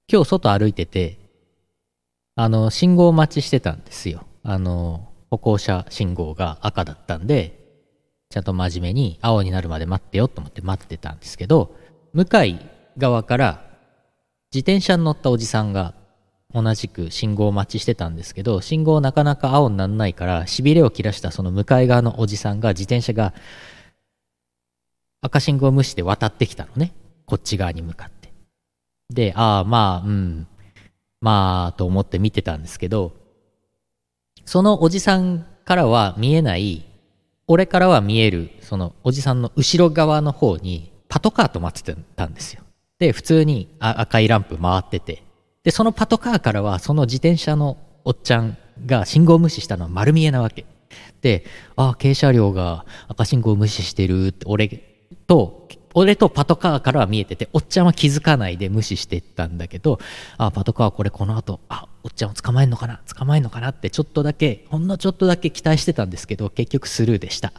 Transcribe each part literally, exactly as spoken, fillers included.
今日外歩いてて、あの、信号待ちしてたんですよ。あの、歩行者信号が赤だったんで、ちゃんと真面目に青になるまで待ってよと思って待ってたんですけど、向かい側から自転車に乗ったおじさんが同じく信号待ちしてたんですけど、信号なかなか青にならないから、しびれを切らしたその向かい側のおじさんが自転車が赤信号を無視で渡ってきたのね。こっち側に向かって。で、ああ、まあ、うん、まあ、と思って見てたんですけど、そのおじさんからは見えない、俺からは見える、そのおじさんの後ろ側の方にパトカーと待ってたんですよ。で、普通に赤いランプ回ってて、で、そのパトカーからはその自転車のおっちゃんが信号無視したのは丸見えなわけ。で、ああ、軽車両が赤信号無視してるって、俺と、俺とパトカーからは見えてて、おっちゃんは気づかないで無視してったんだけど、ああ、パトカーこれこの後、あ、おっちゃんを捕まえんのかな捕まえんのかなってちょっとだけ、ほんのちょっとだけ期待してたんですけど、結局スルーでした。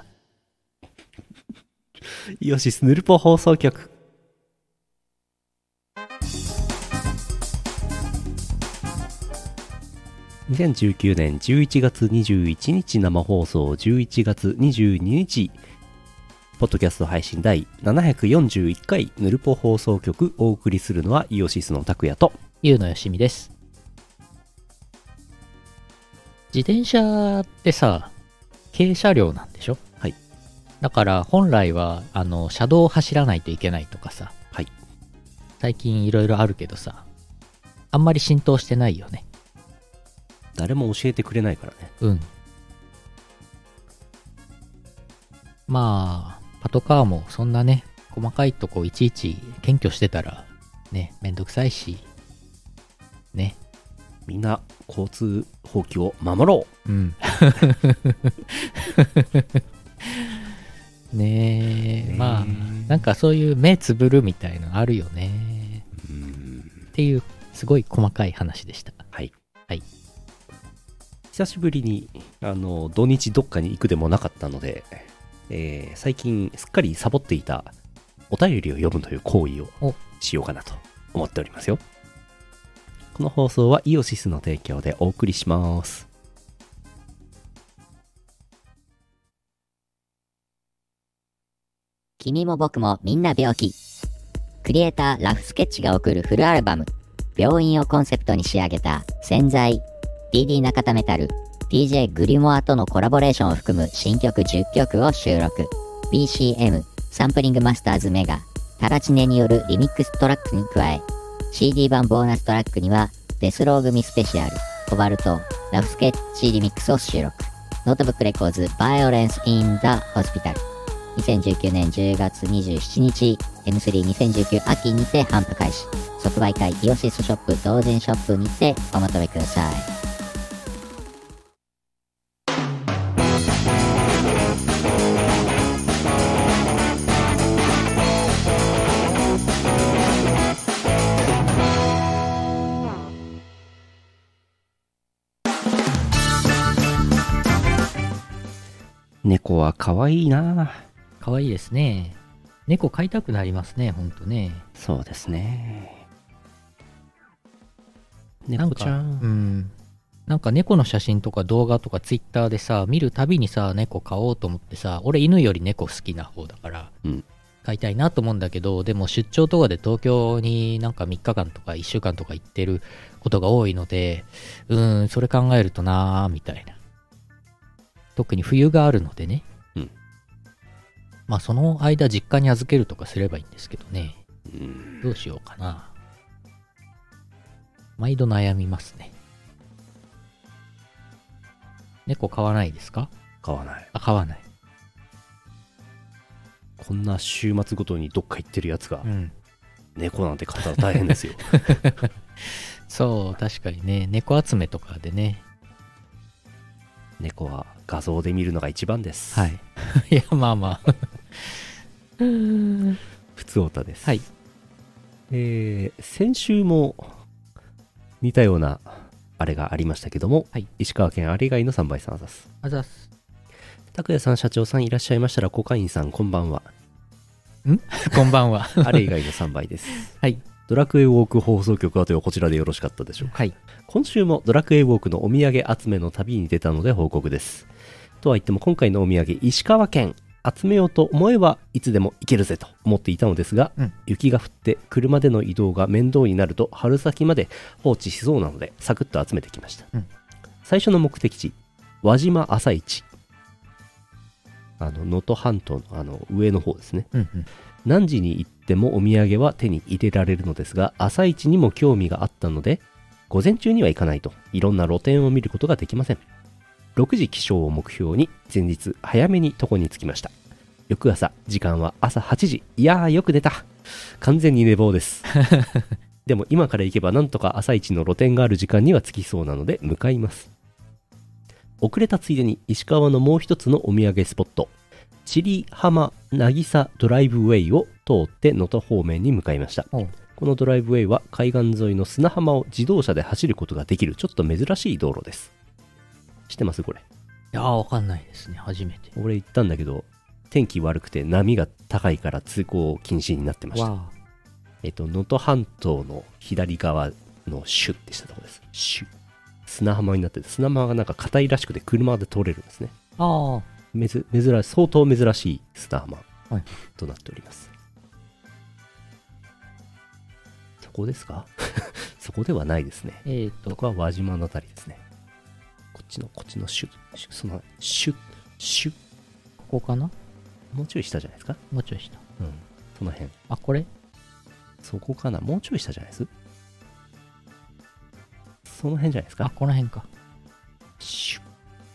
イオシスヌルポ放送局。にせんじゅうきゅうねんじゅういちがつにじゅういちにち生放送、じゅういちがつにじゅうににちポッドキャスト配信だいななひゃくよんじゅういっかいヌルポ放送局。お送りするのはイオシスの拓也とゆうのよしみです。自転車ってさ、軽車両なんでしょ？ はい。 だから本来はあの車道を走らないといけないとかさ、 はい。 最近いろいろあるけどさ、あんまり浸透してないよね。 誰も教えてくれないからね。 うん。まあパトカーもそんなね、細かいとこいちいち検挙してたらね、めんどくさいしね。 みんな交通法規を守ろう。うんねえ、まあなんかそういう目つぶるみたいのあるよね。 う。うーん。 っていうすごい細かい話でした。 はいはい。 久しぶりにあの土日どっかに行くでもなかったので、えー、最近すっかりサボっていたお便りを読むという行為をしようかなと思っておりますよ。この放送はイオシスの提供でお送りします。 君も僕もみんな病気。クリエイターラフスケッチが送るフルアルバム、病院をコンセプトに仕上げた洗剤、ディーディー 中田メタル、ディージェー グリモアとのコラボレーションを含む新曲じゅっきょくを収録。ビーシーエム、サンプリングマスターズメガ、タラチネによるリミックストラックに加え、シーディー 版ボーナストラックにはデスロー組スペシャル、コバルト、ラフスケッチリミックスを収録。ノートブックレコーズ、バイオレンス・イン・ザ・ホスピタル。にせんじゅうきゅうねんじゅうがつにじゅうしちにち、エムスリーにせんじゅうきゅう 秋にて販布開始。即売会イオシスショップ同人ショップにてお求めください。 猫は可愛いな。 かわいいですね。猫飼いたくなりますね、ほんとね。 そうですね。 なんか猫ちゃん。 うん。なんか猫の写真とか動画とかツイッターでさ、見るたびにさ、猫飼おうと思ってさ、俺犬より猫好きな方だから、 うん。 飼いたいなと思うんだけど、でも出張とかで東京になんかみっかかんとかいっしゅうかんとか行ってることが多いので、うーん、それ考えるとなーみたいな。特に冬があるのでね。 うん。 まあその間実家に預けるとかすればいいんですけどね。 うん。 どうしようかな。毎度悩みますね。猫飼わないですか？ 飼わない。 あ、飼わない。 こんな週末ごとにどっか行ってるやつが、 うん。 猫なんて飼ったら大変ですよ。 そう、確かにね。猫集めとかでね。 猫は画像で見るのが一番です。 はい。いや、まあまあ。 ふつおたです。 はい。 えー、先週も似たようなあれがありましたけども、 はい、 石川県有貝のさんばいさんあざす。 あざす。 拓也さん、社長さんいらっしゃいましたら、コカインさんこんばんは。 んこんばんは。 あれ以外のさんばいです。 はい。 ドラクエウォーク放送局はというこちらでよろしかったでしょうか。 はい。 今週もドラクエウォークのお土産集めの旅に出たので報告です。とは言っても今回のお土産、石川県集めようと思えばいつでも行けるぜと思っていたのですが、うん、雪が降って車での移動が面倒になると春先まで放置しそうなのでサクッと集めてきました。うん、最初の目的地、輪島朝市。あの能登半島のあの上の方ですね。うんうん、何時に行ってもお土産は手に入れられるのですが、朝市にも興味があったので午前中には行かないといろんな露店を見ることができません。ろくじ起床を目標に前日早めに床に着きました。翌朝、時間は朝はちじ。いやーよく出た。完全に寝坊ですでも今から行けばなんとか朝市の露店がある時間には着きそうなので向かいます。遅れたついでに石川のもう一つのお土産スポット、千里浜渚ドライブウェイを通って能登方面に向かいました。このドライブウェイは海岸沿いの砂浜を自動車で走ることができるちょっと珍しい道路です。知ってますこれ？いやーわかんないですね。初めて。 俺行ったんだけど天気悪くて波が高いから通行禁止になってました。えっと能登半島の左側のシュッてしたところです。シュッ砂浜になってて、砂浜がなんか硬いらしくて車で通れるんですね。 ああ、 めず珍しい、相当珍しい砂浜となっております。そこですか？そこではないですね。 えーと、 ここは輪島のあたりですね。こっちのこっちのシュッシュッそのシュッシュッここかな？ もうちょい下じゃないですか？ もうちょい下。 うん、その辺。 あ、これ？ そこかな？もうちょい下じゃないです？その辺じゃないですか？ あ、この辺か。 シュッ。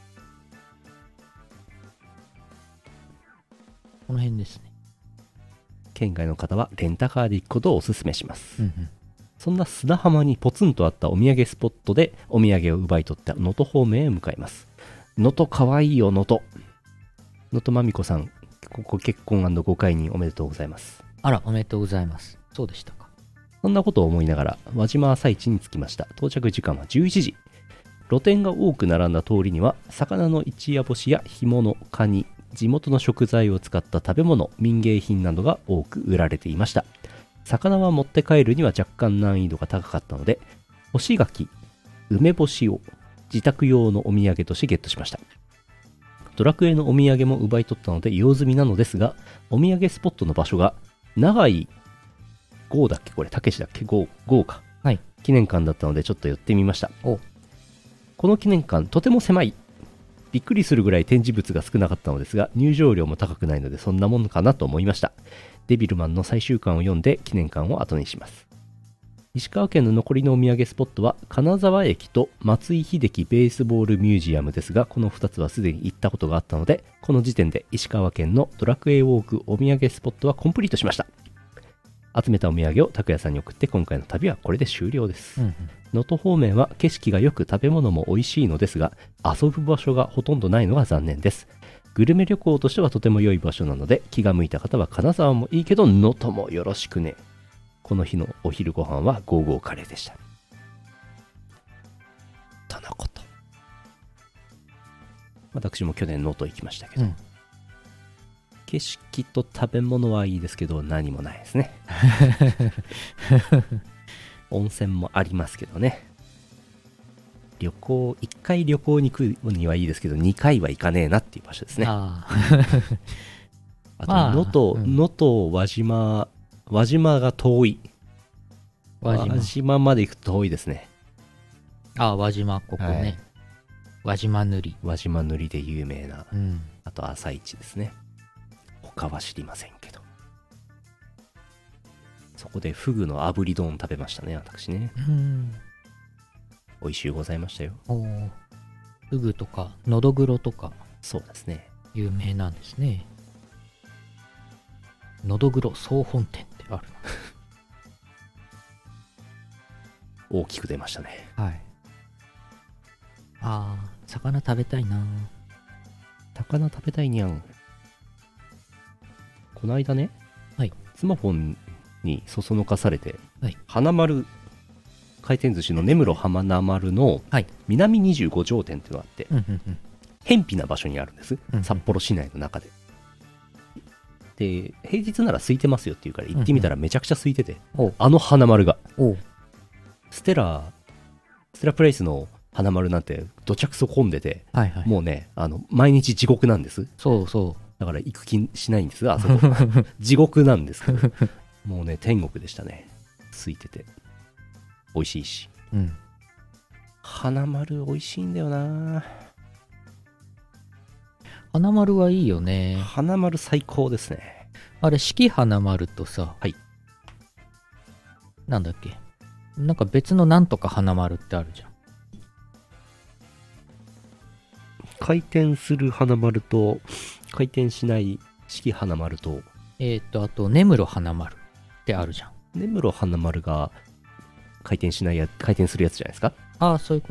この辺ですね。 県外の方はレンタカーで行くことをお勧めします。 うんうん、 そんな砂浜にポツンとあったお土産スポットでお土産を奪い取った能登方面へ向かいます。能登かわいいよ能登。能登まみこさん、ご結婚&ご解任おめでとうございます。 あら、おめでとうございます。そうでしたか。 そんなことを思いながら輪島朝市に着きました。到着時間はじゅういちじ。露店が多く並んだ通りには魚の一夜干しや干物、カニ、地元の食材を使った食べ物、民芸品などが多く売られていました。魚は持って帰るには若干難易度が高かったので、干し柿、梅干しを自宅用のお土産としてゲットしました。ドラクエのお土産も奪い取ったので用済みなのですが、お土産スポットの場所が長井郷だっけこれ、たけしだっけ郷か、 はい、 記念館だったのでちょっと寄ってみました。おこの記念館とても狭い。びっくりするぐらい展示物が少なかったのですが、入場料も高くないのでそんなものかなと思いました。デビルマンの最終巻を読んで記念館を後にします。石川県の残りのお土産スポットは金沢駅と松井秀喜ベースボールミュージアムですが、このふたつはすでに行ったことがあったので、この時点で石川県のドラクエウォークお土産スポットはコンプリートしました。集めたお土産を拓也さんに送って今回の旅はこれで終了です。能登、うん、方面は景色が良く食べ物も美味しいのですが、遊ぶ場所がほとんどないのが残念です。グルメ旅行としてはとても良い場所なので、気が向いた方は金沢もいいけど能登もよろしくね。この日のお昼ご飯はゴーゴーカレーでした。とのこと。私も去年能登行きましたけど、うん、景色と食べ物はいいですけど何もないですね。温泉もありますけどね。旅行いっかい旅行に行くにはいいですけどにかいは行かねえなっていう場所ですね。ああと能登能登輪島輪島が遠い。輪島、輪島まで行くと遠いですね。 ああ輪島ここね、はい、輪島塗り輪島塗りで有名な、うん、あと朝市ですね。他は知りませんけど、そこでフグの炙り丼食べましたね私ね。うん、美味しゅうございましたよ。おフグとかのどぐろとかそうですね有名なんですね。のどぐろ総本店ってある大きく出ましたね。 はい。ああ魚食べたいな。 魚食べたいにゃん。この間ね、はい、スマホにそそのかされて、はい、花丸回転寿司の根室花丸の南にじゅうご条店っていうのがあって、はい、偏僻な場所にあるんです、うんうん、札幌市内の中で。 で平日なら空いてますよって言うから行ってみたらめちゃくちゃ空いてて、 おうあの花丸がおうステラステラプレイスの花丸なんてどちゃくそ混んでて、 はいはい。 もうねあの毎日地獄なんです。 そうそだから行く気しないんですあそこ地獄なんですけどもうね天国でしたね。空いてて美味しいし、 う。うん。 花丸美味しいんだよな。 花丸はいいよね。 花丸最高ですね。 あれ、四季花丸とさ、 はい。 なんだっけ。なんか別のなんとか花丸ってあるじゃん。 回転する花丸と回転しない四季花丸と、 えっ、と、あと、根室花丸ってあるじゃん。 根室花丸が回転しないや回転するやつじゃないですか。 ああ、そういうこと？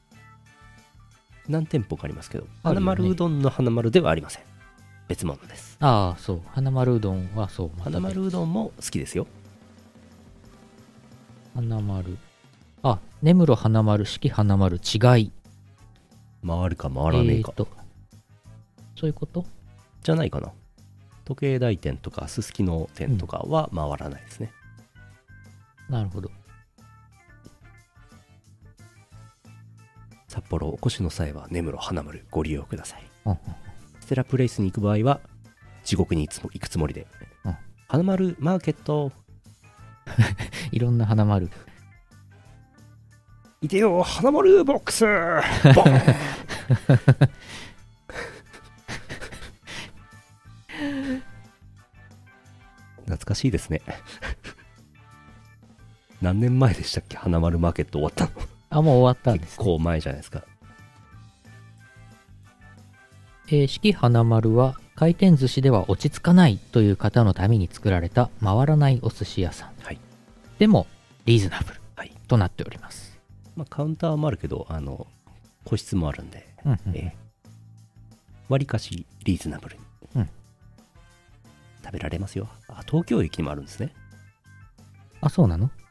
何店舗かありますけど、 あるよね花丸うどんの花丸ではありません。別物です。 ああ、そう。花丸うどんはそう。また別花丸うどんも好きですよ。 花丸。あ、根室花丸、四季花丸、違い。 回るか回らねえか、 えーと、そういうこと？ じゃないかな。時計台店とかすすきの店とかは回らないですね、 なるほど。 札幌お越しの際は根室花丸ご利用ください。 うんうんステラプレイスに行く場合は地獄にいつも行くつもりで、 うん花丸マーケットいろんな花丸。 いてよ花丸ボックスボン懐かしいですね何年前でしたっけ花丸マーケット終わったの。 あ、もう終わったんですね。 結構前じゃないですか。 えー四季花丸は回転寿司では落ち着かないという方のために作られた回らないお寿司屋さん。 はい。 でも、リーズナブルはい。 となっております。 まあ、カウンターもあるけど、あの、個室もあるんで、 うんうんうんえわりかしリーズナブルに、 うん食べられますよ。あ、東京駅にもあるんですね。 あ、そうなの？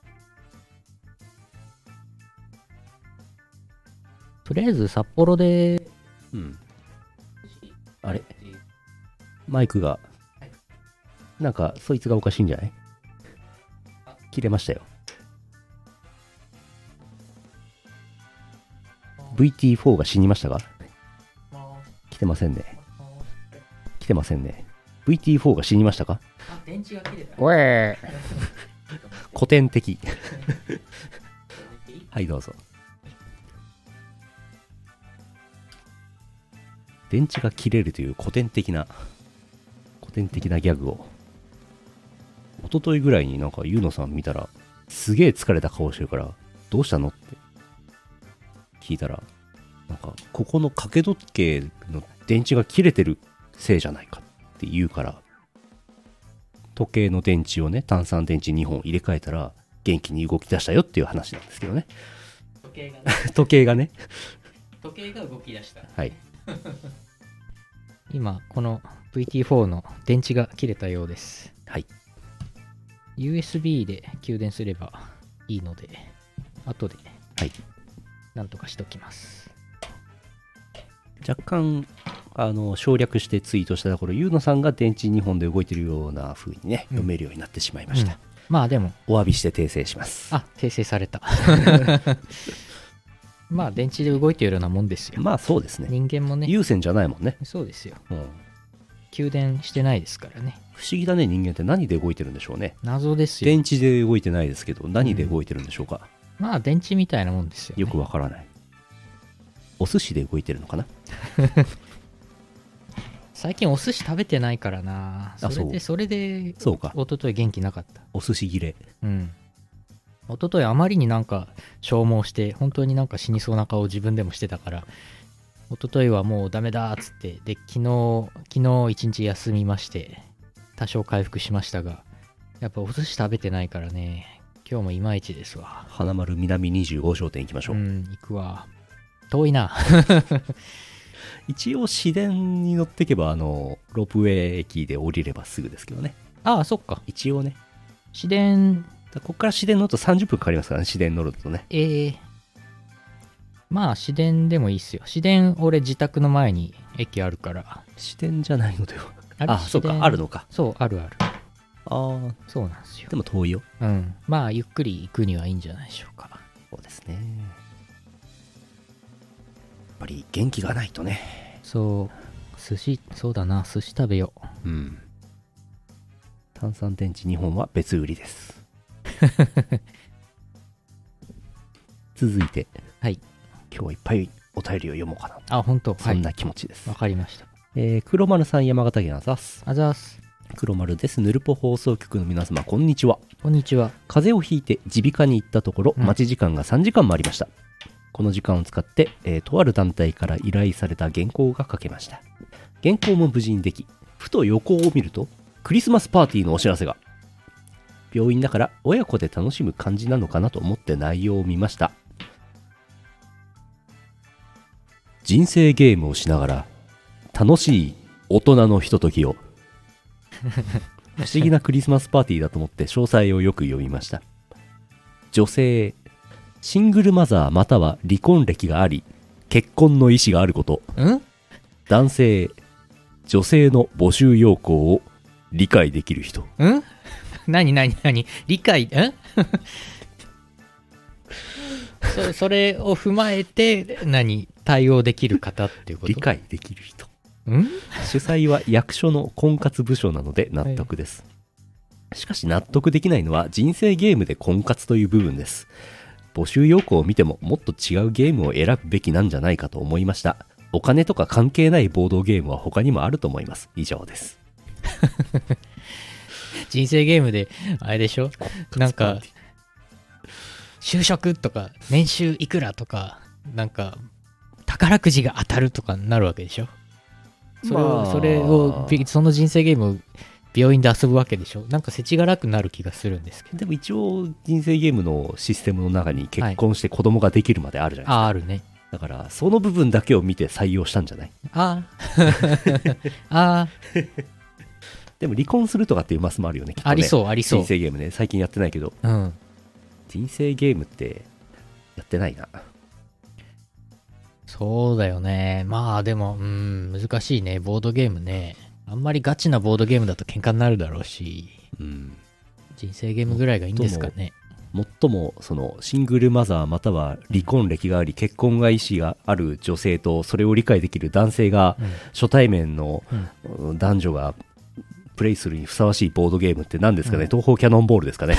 とりあえず札幌で、 うん。あれマイクが、なんか、そいつがおかしいんじゃない？切れましたよ。ブイティーフォー が死にましたか？来てませんね。来てませんね。ブイティーフォー が死にましたか？ あ、電池が切れた。 おえ古典的。はいどうぞ。電池が切れるという古典的な古典的なギャグを一昨日ぐらいになんかゆうのさん見たらすげえ疲れた顔してるからどうしたのって聞いたらなんかここの掛け時計の電池が切れてるせいじゃないかって言うから時計の電池をね単三電池にほん入れ替えたら元気に動き出したよっていう話なんですけどね。 時計がね。 時計がね時計が動き出した。 はい今、この ブイティーフォー の電池が切れたようです。 はいユーエスビー で給電すればいいので、後ではいなんとかしときます。 若干あの省略してツイートしたところゆうのさんが電池にほんで動いてるような風にね、 うん読めるようになってしまいました、 うんまあでも、 お詫びして訂正します。 あ、訂正された。まあ電池で動いているようなもんですよ。 まあそうですね。 人間もね、 有線じゃないもんね、 そうですよ。 うん、 給電してないですからね。 不思議だね。人間って何で動いてるんでしょうね。 謎ですよ。 電池で動いてないですけど何で動いてるんでしょうか、 まあ電池みたいなもんですよ、ね。 よくわからない。お寿司で動いてるのかな。 最近お寿司食べてないからな。それで、それで、 そうか、 一昨日元気なかった。 お寿司切れ。 うん。一昨日あまりになんか消耗して、本当になんか死にそうな顔を自分でもしてたから、一昨日はもうダメだっつって、で、昨日、昨日一日休みまして、多少回復しましたが、やっぱお寿司食べてないからね、今日もいまいちですわ。 花丸南にじゅうご商店行きましょう。 うん、行くわ。遠いな。 一応市電に乗っていけばあのロープウェイ駅で降りればすぐですけどね。 ああ、そっか。 一応ね。 市電、 だここから市電乗るとさんじゅっぷんかかりますからね。市電乗るとね。 ええまあ、市電でもいいっすよ。市電、俺自宅の前に駅あるから。 市電じゃないのでは。 あれあ、そうか、あるのか。 そう、あるある。 ああ、 そうなんですよ。 でも遠いよ。 うん。まあ、ゆっくり行くにはいいんじゃないでしょうか。 そうですね。やっぱり元気がないとね。 そう、寿司、そうだな、寿司食べよう。うん。炭酸電池にほんは別売りです。続いて、 はい。 今日はいっぱいお便りを読もうかな。 あ、本当。 そんな気持ちです。 わ、はい、かりました。 えー、黒丸さん、山形県あざす。 あざす。 黒丸です。ヌルポ放送局の皆様、こんにちは。 こんにちは。 風邪をひいて耳鼻科に行ったところ、 うん、 待ち時間がさんじかんもありました。この時間を使って、えー、とある団体から依頼された原稿が書けました。原稿も無事にでき、ふと横を見ると、クリスマスパーティーのお知らせが。病院だから親子で楽しむ感じなのかなと思って内容を見ました。人生ゲームをしながら楽しい大人のひとときを不思議なクリスマスパーティーだと思って詳細をよく読みました。女性、シングルマザーまたは離婚歴があり結婚の意思があること。 ん？ 男性、女性の募集要項を理解できる人。 ん？何何何理解、んそ, それを踏まえて何対応できる方っていうこと？ 理解できる人。 ん？ 主催は役所の婚活部署なので納得です、はい、しかし納得できないのは人生ゲームで婚活という部分です。募集要項を見てももっと違うゲームを選ぶべきなんじゃないかと思いました。お金とか関係ないボードゲームは他にもあると思います。以上です人生ゲームであれでしょ、なんか就職とか年収いくらとかなんか宝くじが当たるとかになるわけでしょ。それを、まあ、それをその人生ゲームを病院で遊ぶわけでしょ。なんか世知辛くなる気がするんですけど。 でも一応人生ゲームのシステムの中に結婚して子供ができるまであるじゃないですか、はい、 ああるね。 だからその部分だけを見て採用したんじゃない？ ああああでも離婚するとかっていうマスもあるよね、きっとね。 ありそうありそう。 人生ゲームね、最近やってないけど、 うん、 人生ゲームってやってないな。 そうだよね。まあでも、うん、難しいね、ボードゲームね。あんまりガチなボードゲームだと喧嘩になるだろうし、うん、人生ゲームぐらいがいいんですかね。 もっともそのシングルマザーまたは離婚歴があり結婚が意思がある女性とそれを理解できる男性が、うん、初対面の男女がプレイするにふさわしいボードゲームって何ですかね、うん、東方キャノンボールですかね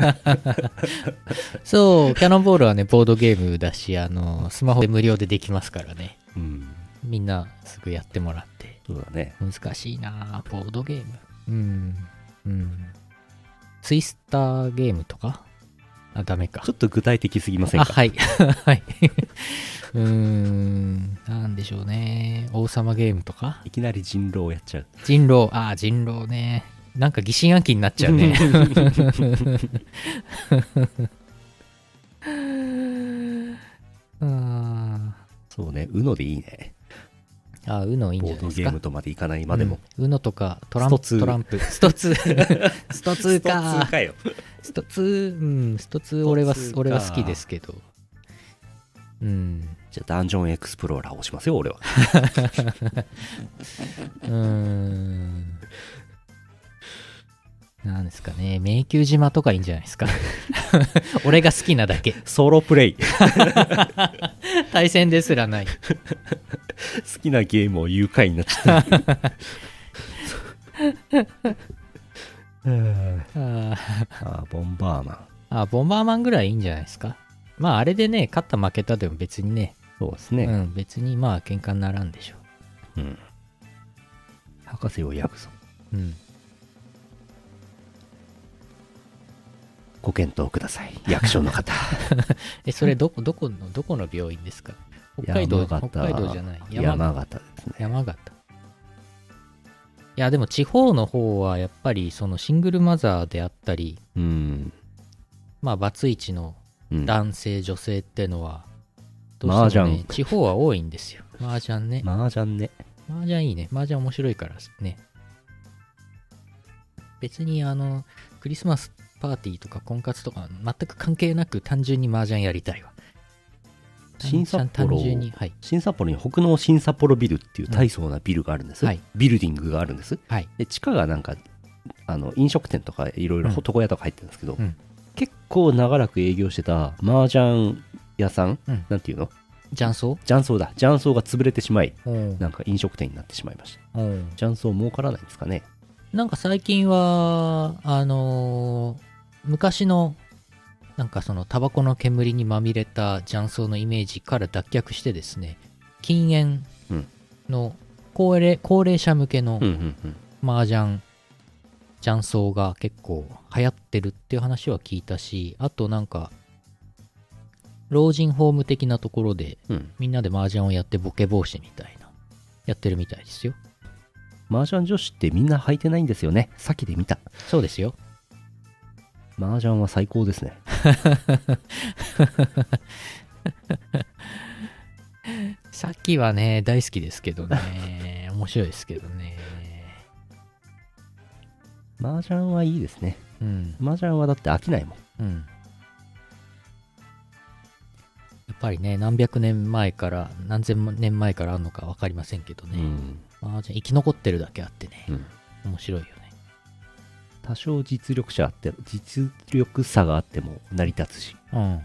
そう、キャノンボールはねボードゲームだし、あのスマホで無料でできますからね、うん、みんなすぐやってもらって。 そうだね、 難しいなボードゲーム。うんうんツイスターゲームとか、あ、ダメか。 ちょっと具体的すぎませんか？ あ、はいはいうーんなんでしょうね、王様ゲームとか。 いきなり人狼をやっちゃう。 人狼、ああ人狼ね、なんか疑心暗鬼になっちゃうねあそうね、ウノでいいね。 ああ、ウノいいんじゃないですか。 ボードゲームとまでいかないまでも、 うん、ウノとかトランプ、トランプ、ストツーストツーか。 ストツーかよ。 ストツー、うん、ストツー俺は俺は好きですけど。うん。 じゃあダンジョンエクスプローラーを押しますよ俺は。 うーん。なんですかね、迷宮島とかいいんじゃないですか。俺が好きなだけ。 ソロプレイ。 対戦ですらない。 好きなゲームを誘拐になっちゃった。ああ、ボンバーマン。 ああ、ボンバーマンぐらいいいんじゃないですか。まああれでね、勝った負けたでも別にね。 そうですね。 うん、別にまあ喧嘩にならんでしょう。うん。 博士をやくぞ。うん。ご検討ください、役所の方。 え、それどこ、どこの、どこの病院ですか？北海道、北海道じゃない。 山, 山形ですね。 山形。いや、でも地方の方はやっぱりそのシングルマザーであったり、うん、まあバツイチの男性、うん、女性ってのは、どうしてもね、地方は多いんですよ。麻雀ね。 麻雀ね。 麻雀いいね。麻雀面白いからね。別にあの、クリスマスパーティーとか婚活とか全く関係なく単純に麻雀やりたいわ。 新札単幌純に、はい。 新札幌に北濃新札幌ビルっていう大層なビルがあるんです、 うんはいビルディングがあるんです。 はい。 で地下がなんかあの飲食店とかいろいろうん床屋とか入ってるんですけど、 うん結構長らく営業してた麻雀屋さん、 うんなんていうの雀荘雀荘だ雀荘が潰れてしまいうんなんか飲食店になってしまいました。 うん雀荘儲からないんですかね。 なんか最近は、あのー昔の、なんかそのタバコの煙にまみれた雀荘のイメージから脱却してですね、禁煙の高齢、高齢者向けのうんうんうん麻雀、雀荘が結構流行ってるっていう話は聞いたし、あとなんか、老人ホーム的なところでうんみんなで麻雀をやってボケ防止みたいな、やってるみたいですよ。 麻雀女子ってみんな履いてないんですよね。さっきで見た。 そうですよ。 麻雀は最高ですね。 さっきはね、大好きですけどね、面白いですけどね。 麻雀はいいですね。 うん、 麻雀はだって飽きないもん。 うん。やっぱりね、何百年前から、何千年前からあるのか分かりませんけどね。 うん麻雀生き残ってるだけあってね、 うん面白いよね。 多少実力者あって実力差があっても成り立つし、 うん。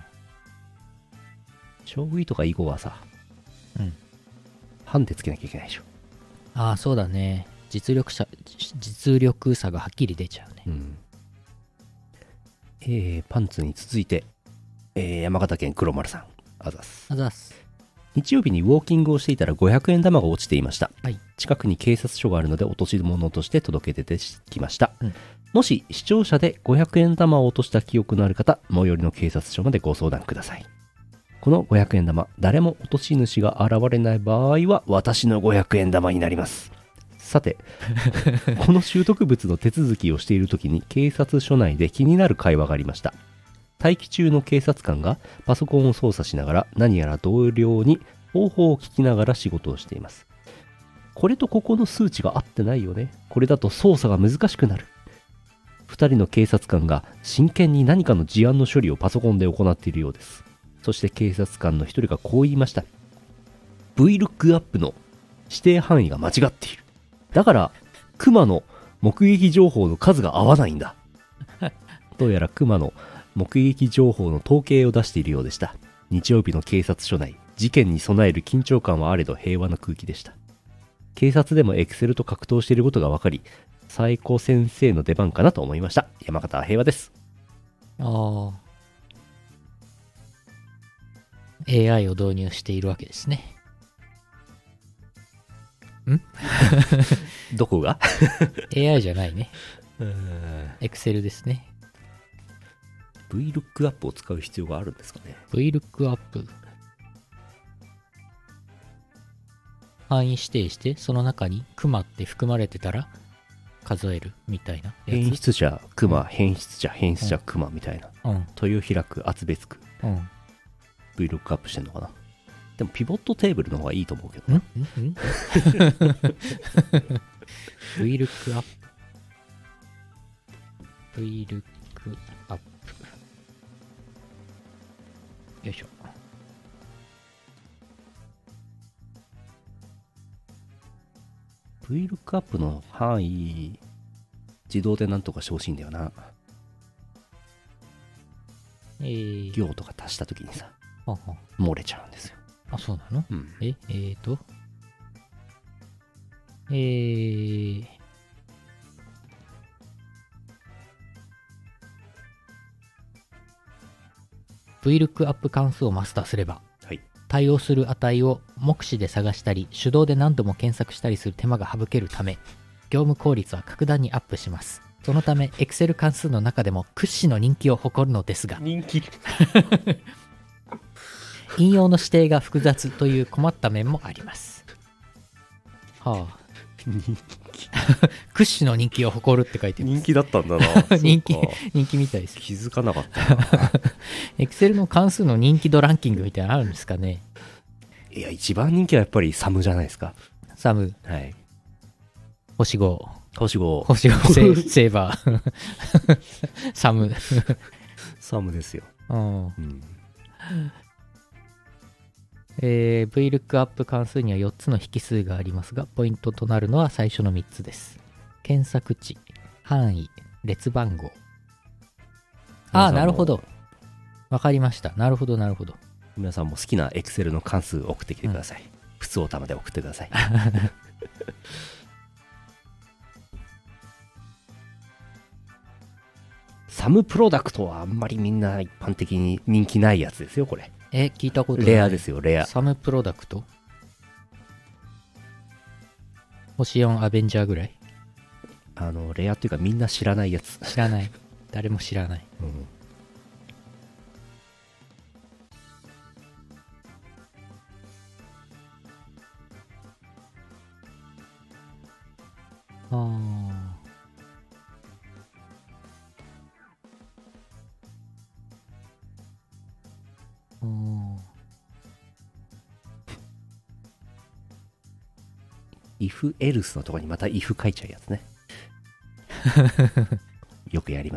将棋とか囲碁はさ、 うん。 ハンデつけなきゃいけないでしょ。 ああ、そうだね。実力差、実力差がはっきり出ちゃうね。 うんえー、パンツに続いて、えー山形県黒丸さんあざす。 あざっす。 日曜日にウォーキングをしていたらごひゃくえん玉が落ちていました、 はい。 近くに警察署があるので落とし物として届け出てきました、 うんもし視聴者でごひゃくえん玉を落とした記憶のある方、最寄りの警察署までご相談ください。このごひゃくえん玉、誰も落とし主が現れない場合は私のごひゃくえん玉になります。さてこの拾得物の手続きをしている時に警察署内で気になる会話がありました。待機中の警察官がパソコンを操作しながら何やら同僚に方法を聞きながら仕事をしています。これとここの数値が合ってないよね。これだと操作が難しくなる。二人の警察官が真剣に何かの事案の処理をパソコンで行っているようです。そして警察官の一人がこう言いました。VLOOKUP の指定範囲が間違っている。だからクマの目撃情報の数が合わないんだ。どうやらクマの目撃情報の統計を出しているようでした。日曜日の警察署内、事件に備える緊張感はあれど平和な空気でした。警察でもエクセルと格闘していることが分かり、最高先生の出番かなと思いました。山形は平和です。 ああ。エーアイ を導入しているわけですね。 どこがエーアイ じゃないね。Excel ですね。 VLOOKUP を使う必要があるんですかね。 VLOOKUP。範囲指定して、その中にクマって含まれてたら数えるみたいなやつ。 変質者クマ、変質者変質者クマみたいな。 うん。 豊開く厚別区。 うん。 VLOOKUP してんのかな。でもピボットテーブルの方がいいと思うけどんな。 んん ?VLOOKUP。VLOOKUP。よいしょ。 VLOOKUP の範囲自動でなんとかしてほしいんだよな。 えー、 行とか足した時にさはは漏れちゃうんですよ。 あ、そうなのうんえ、えーと。えー、VLOOKUP 関数をマスターすれば、 はい。 対応する値を目視で探したり、手動で何度も検索したりする手間が省けるため、業務効率は格段にアップします。そのため、Excel 関数の中でも屈指の人気を誇るのですが、 人気引用の指定が複雑という困った面もあります。はあ。屈指の人気を誇るって書いてます。 人気だったんだな。 人気そうか、 人気みたいです。 気づかなかったな。 Excel の関数の人気度ランキングみたいなのあるんですかね。 いや、一番人気はやっぱりサムじゃないですか。 サム、 はい。 星ご、 星ご。 星ごセーセーバー、サム。 サムですよ。 うん。 うん。 えー、VLOOKUP 関数にはよっつの引数がありますが、ポイントとなるのは最初のみっつです。検索値、範囲、列番号。ああ、なるほど。わかりました。なるほど、なるほど。 皆さんも好きな Excel の関数送ってきてください。うん、普通おたまで送ってください。サムプロダクトはあんまりみんな一般的に人気ないやつですよ、これ。 え、聞いたことない。 レアですよ、レア。 サムプロダクト星よんアベンジャーぐらい？ あの、レアっていうかみんな知らないやつ。 知らない。誰も知らない。うん。ああ。うん。 if else のとこにまた if 書いちゃうやつね。よくやります。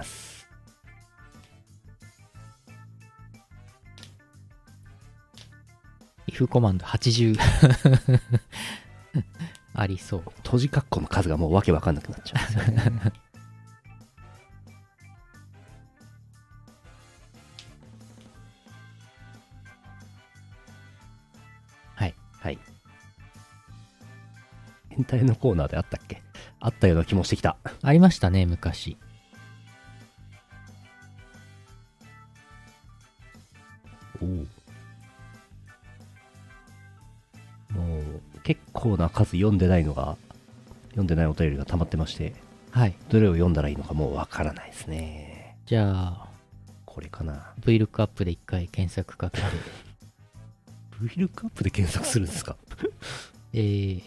if コマンドはちじゅうありそう。 閉じ括弧の数がもうわけわかんなくなっちゃうんですよね。 はい。 はい。変態のコーナーであったっけ？あったような気もしてきた。 ありましたね、昔。 おお。もう結構な数読んでないのが、読んでないお便りが溜まってまして、 はい。 どれを読んだらいいのかもうわからないですね。 じゃあ、 これかな。 VLOOKUP で一回検索かけて。 VLOOKUP で検索するんですか？ えー、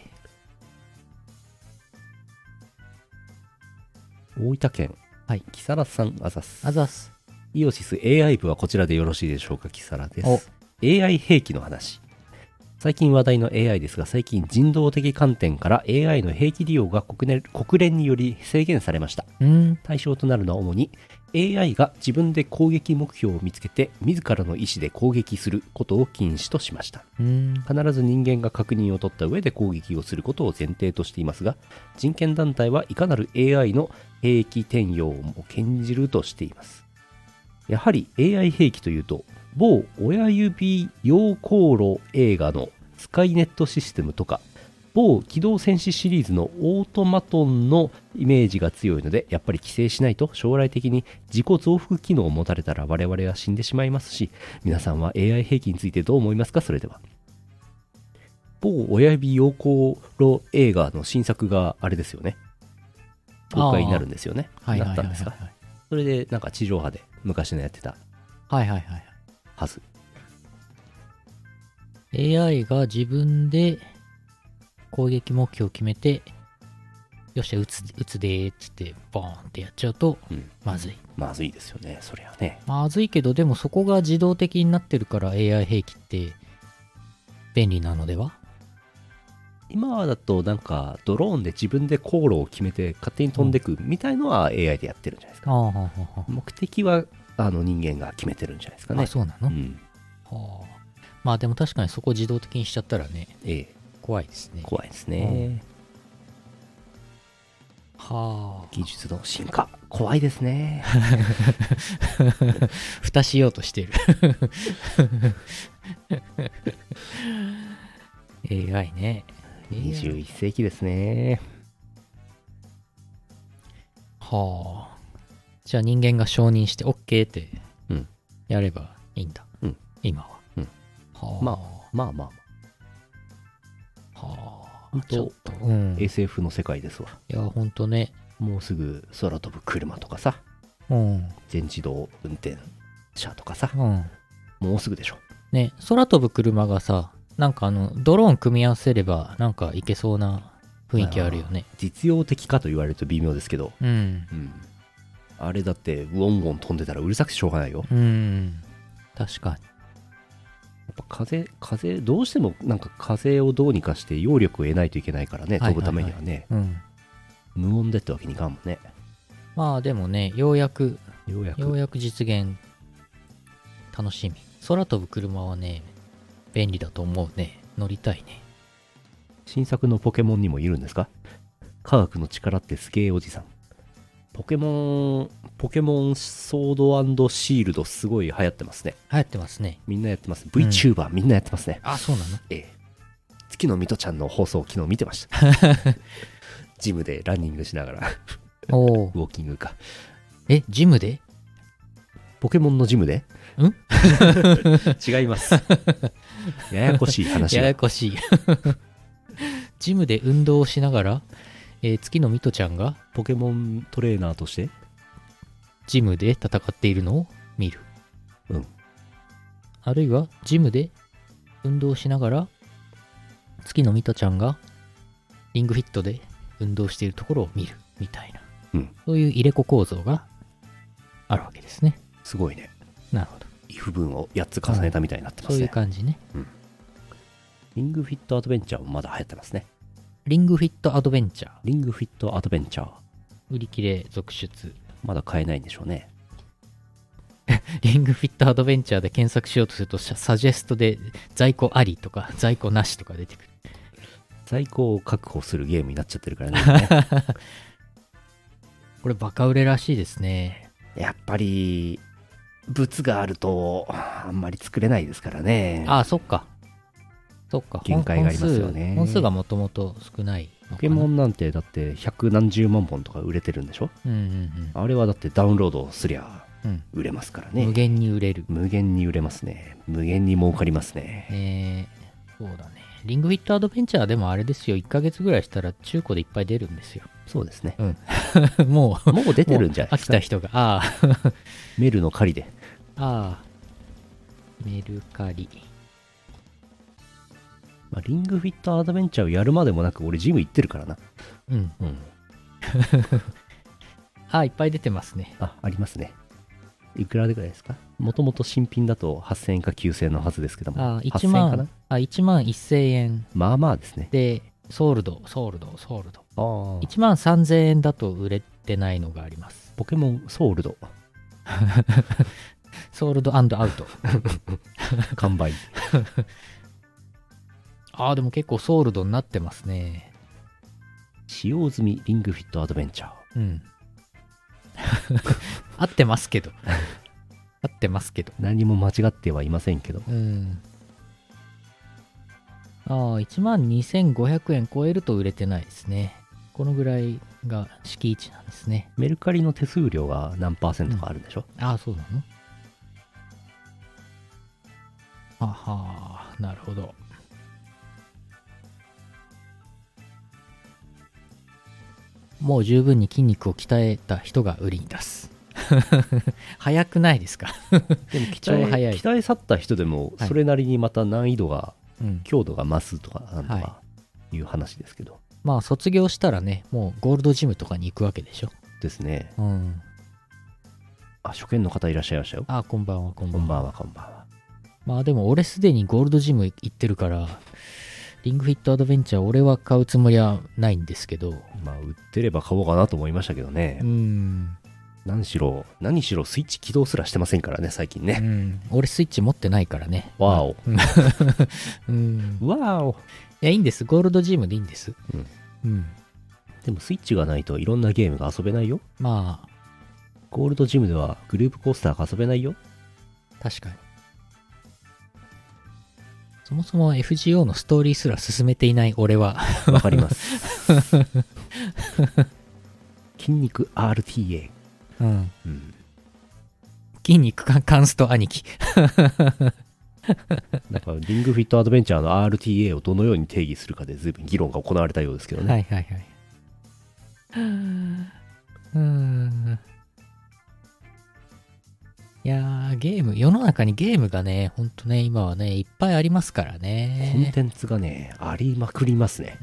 大分県、 はい、 木更津さん、あざす。 あざす。 イオシス エーアイ 部はこちらでよろしいでしょうか？木更津です。エーアイ 兵器の話。最近話題の エーアイ ですが、最近人道的観点から エーアイ の兵器利用が国連、国連により制限されました。 うん。 対象となるのは主に エーアイ が自分で攻撃目標を見つけて自らの意思で攻撃することを禁止としました。 うん。 必ず人間が確認を取った上で攻撃をすることを前提としていますが、人権団体はいかなる エーアイ の兵器転用も禁じるとしています。やはり エーアイ 兵器というと、某親指溶鉱炉映画のスカイネットシステムとか、某機動戦士シリーズのオートマトンのイメージが強いので、やっぱり規制しないと将来的に自己増幅機能を持たれたら我々は死んでしまいますし、皆さんは エーアイ 兵器についてどう思いますか？それでは。某親指溶鉱炉映画の新作があれですよね。公開になるんですよね。なったんですか？それでなんか地上波で昔のやってたはいはいはいはず。 エーアイ が自分で攻撃目標を決めて、よっしゃ、撃つ、撃つでーっつって、ボーンってやっちゃうと、うん、まずい。 まずいですよね、そりゃね。 まずいけど、でもそこが自動的になってるから エーアイ 兵器って便利なのでは？ 今だとなんかドローンで自分で航路を決めて勝手に飛んでくみたいのは エーアイ でやってるんじゃないですか。 うん、 目的はあの人間が決めてるんじゃないですかね。 あ、そうなの？うん。はあ。まあでも確かにそこ自動的にしちゃったらね、 ええ、 怖いですね。 怖いですね。 うん、はあ。 技術の進化、怖いですね。 蓋しようとしてる。エーアイ ね。 にじゅういっ世紀ですね。 はあ。じゃあ人間が承認して OK ってうん、 やればいいんだ。 うん、 今は。 うん、はあ、まあまあまあ。はあ。 本当、うん、エスエフ の世界ですわ。 いや、ほんとね。 もうすぐ空飛ぶ車とかさ、 うん、 全自動運転車とかさ、 うん、 もうすぐでしょ。 ね、空飛ぶ車がさ、なんかあの、ドローン組み合わせれば、なんかいけそうな雰囲気あるよね。 実用的かと言われると微妙ですけど、 うん。 うん、あれだって、ウォンウォン飛んでたらうるさくてしょうがないよ。 うん。確かに。 やっぱ風、風、どうしてもなんか風をどうにかして揚力を得ないといけないからね、飛ぶためにはね。 はいはいはい、うん、 無音でってわけにいかんもんね。 まあでもね、ようやく、 ようやく、 ようやく実現、楽しみ。空飛ぶ車はね、 便利だと思うね。乗りたいね。 新作のポケモンにもいるんですか？科学の力ってすげえおじさん。ポケモン、ポケモンソード&シールドすごい流行ってますね。 流行ってますね。 みんなやってます。VTuber、うん、みんなやってますね。 あ、そうなの？ ええ。月のミトちゃんの放送を昨日見てました。ジムでランニングしながらおウォーキングか。 え、ジムで？ ポケモンのジムで？ ん違います。ややこしい話が。 ややこしい。ジムで運動をしながら、えー、月のミトちゃんがポケモントレーナーとしてジムで戦っているのを見る。 うん。 あるいはジムで運動しながら月のミトちゃんがリングフィットで運動しているところを見るみたいな、 うん、 そういう入れ子構造があるわけですね。 すごいね。 なるほど。 if 文をやっつ重ねたみたいになってますね。 そういう感じね。 うん。リングフィットアドベンチャーもまだ流行ってますね。 リングフィットアドベンチャー。 リングフィットアドベンチャー。 売り切れ続出。 まだ買えないんでしょうね。 リングフィットアドベンチャーで検索しようとするとサジェストで在庫ありとか在庫なしとか出てくる。 在庫を確保するゲームになっちゃってるからね。 これバカ売れらしいですね。 やっぱり物があるとあんまり作れないですからね。 ああ、そっか。そっか。 限界がありますよね。 本数、本数がもともと少ないのかな。 ポケモンなんてだって百何十万本とか売れてるんでしょ。 うんうんうん。 あれはだってダウンロードすりゃ売れますからね。 無限に売れる。 無限に売れますね。無限に儲かりますね。 えー、そうだね。リングフィットアドベンチャーでもあれですよ。いっかげつぐらいしたら中古でいっぱい出るんですよ。 そうですね。 うん。もう、 もう出てるんじゃないですか。 飽きた人が。ああ。 メルの狩りで。 ああ。メルカリ。 まあ、リングフィットアドベンチャーをやるまでもなく俺ジム行ってるからな。 うんうん。あ、いっぱい出てますね。 あ、ありますね。いくらでぐらいですか？もともと新品だとはっせんえんかきゅうせんえんのはずですけども。 あ、いちまん、 はっせんえんかな？ あ、いちまんせんえん。 まあまあですね。 で、ソールド、ソールド、ソールド。 ああ。 いちまんさんぜんえんだと売れてないのがあります。 ポケモンソールド。 ソールドアウト。 完売。 ああ、でも結構ソールドになってますね。 使用済みリングフィットアドベンチャー。 うん。合ってますけど。合ってますけど。 何も間違ってはいませんけど。 うん。ああ、いちまんにせんごひゃくえん超えると売れてないですね。このぐらいが敷地なんですね。 メルカリの手数料が何パーセントかあるんでしょ？ うん、ああ、そうなの？ははー、なるほど。もう十分に筋肉を鍛えた人が売りに出す。早くないですか？ でも鍛え、 早い。 鍛え去った人でもそれなりにまた難易度が、 はい、 強度が増すとかなんとかいう話ですけど、はい、 まあ卒業したらね、もうゴールドジムとかに行くわけでしょ。 ですね。 うん。 あ、初見の方いらっしゃいましたよ。 あ、こんばんは、こんばんは。 こんばんは、こんばんは。 まあでも俺すでにゴールドジム行ってるから、リングフィットアドベンチャー俺は買うつもりはないんですけど。 まあ売ってれば買おうかなと思いましたけどね。 うん。 何しろ、何しろスイッチ起動すらしてませんからね、最近ね。 うん。俺スイッチ持ってないからね。 わお。 うん。 わお。 いや、いいんです。ゴールドジムでいいんです。 うん。 うん。 でもスイッチがないといろんなゲームが遊べないよ。 まあ。 ゴールドジムではグループコースターが遊べないよ。 確かに。そもそも エフジーオー のストーリーすら進めていない俺は。 わかります。筋肉 アールティーエー。 うん。 うん、 筋肉かカンスト兄貴。 なんかリングフィットアドベンチャーの アールティーエー をどのように定義するかで随分議論が行われたようですけどね。 はいはいはい。うーん。いやー、ゲーム、世の中にゲームがね、ほんとね、今はね、いっぱいありますからね。 コンテンツがね、ありまくりますね。 うん。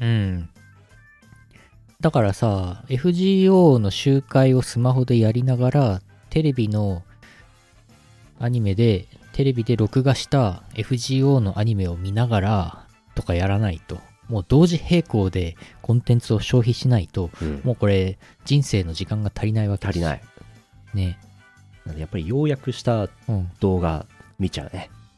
だからさ、エフジーオー の集会をスマホでやりながら、テレビのアニメで、テレビで録画した エフジーオー のアニメを見ながらとかやらないと、もう同時並行でコンテンツを消費しないと、うん、もうこれ人生の時間が足りないわけです。 足りない。 ね。 やっぱり要約した動画見ちゃうね。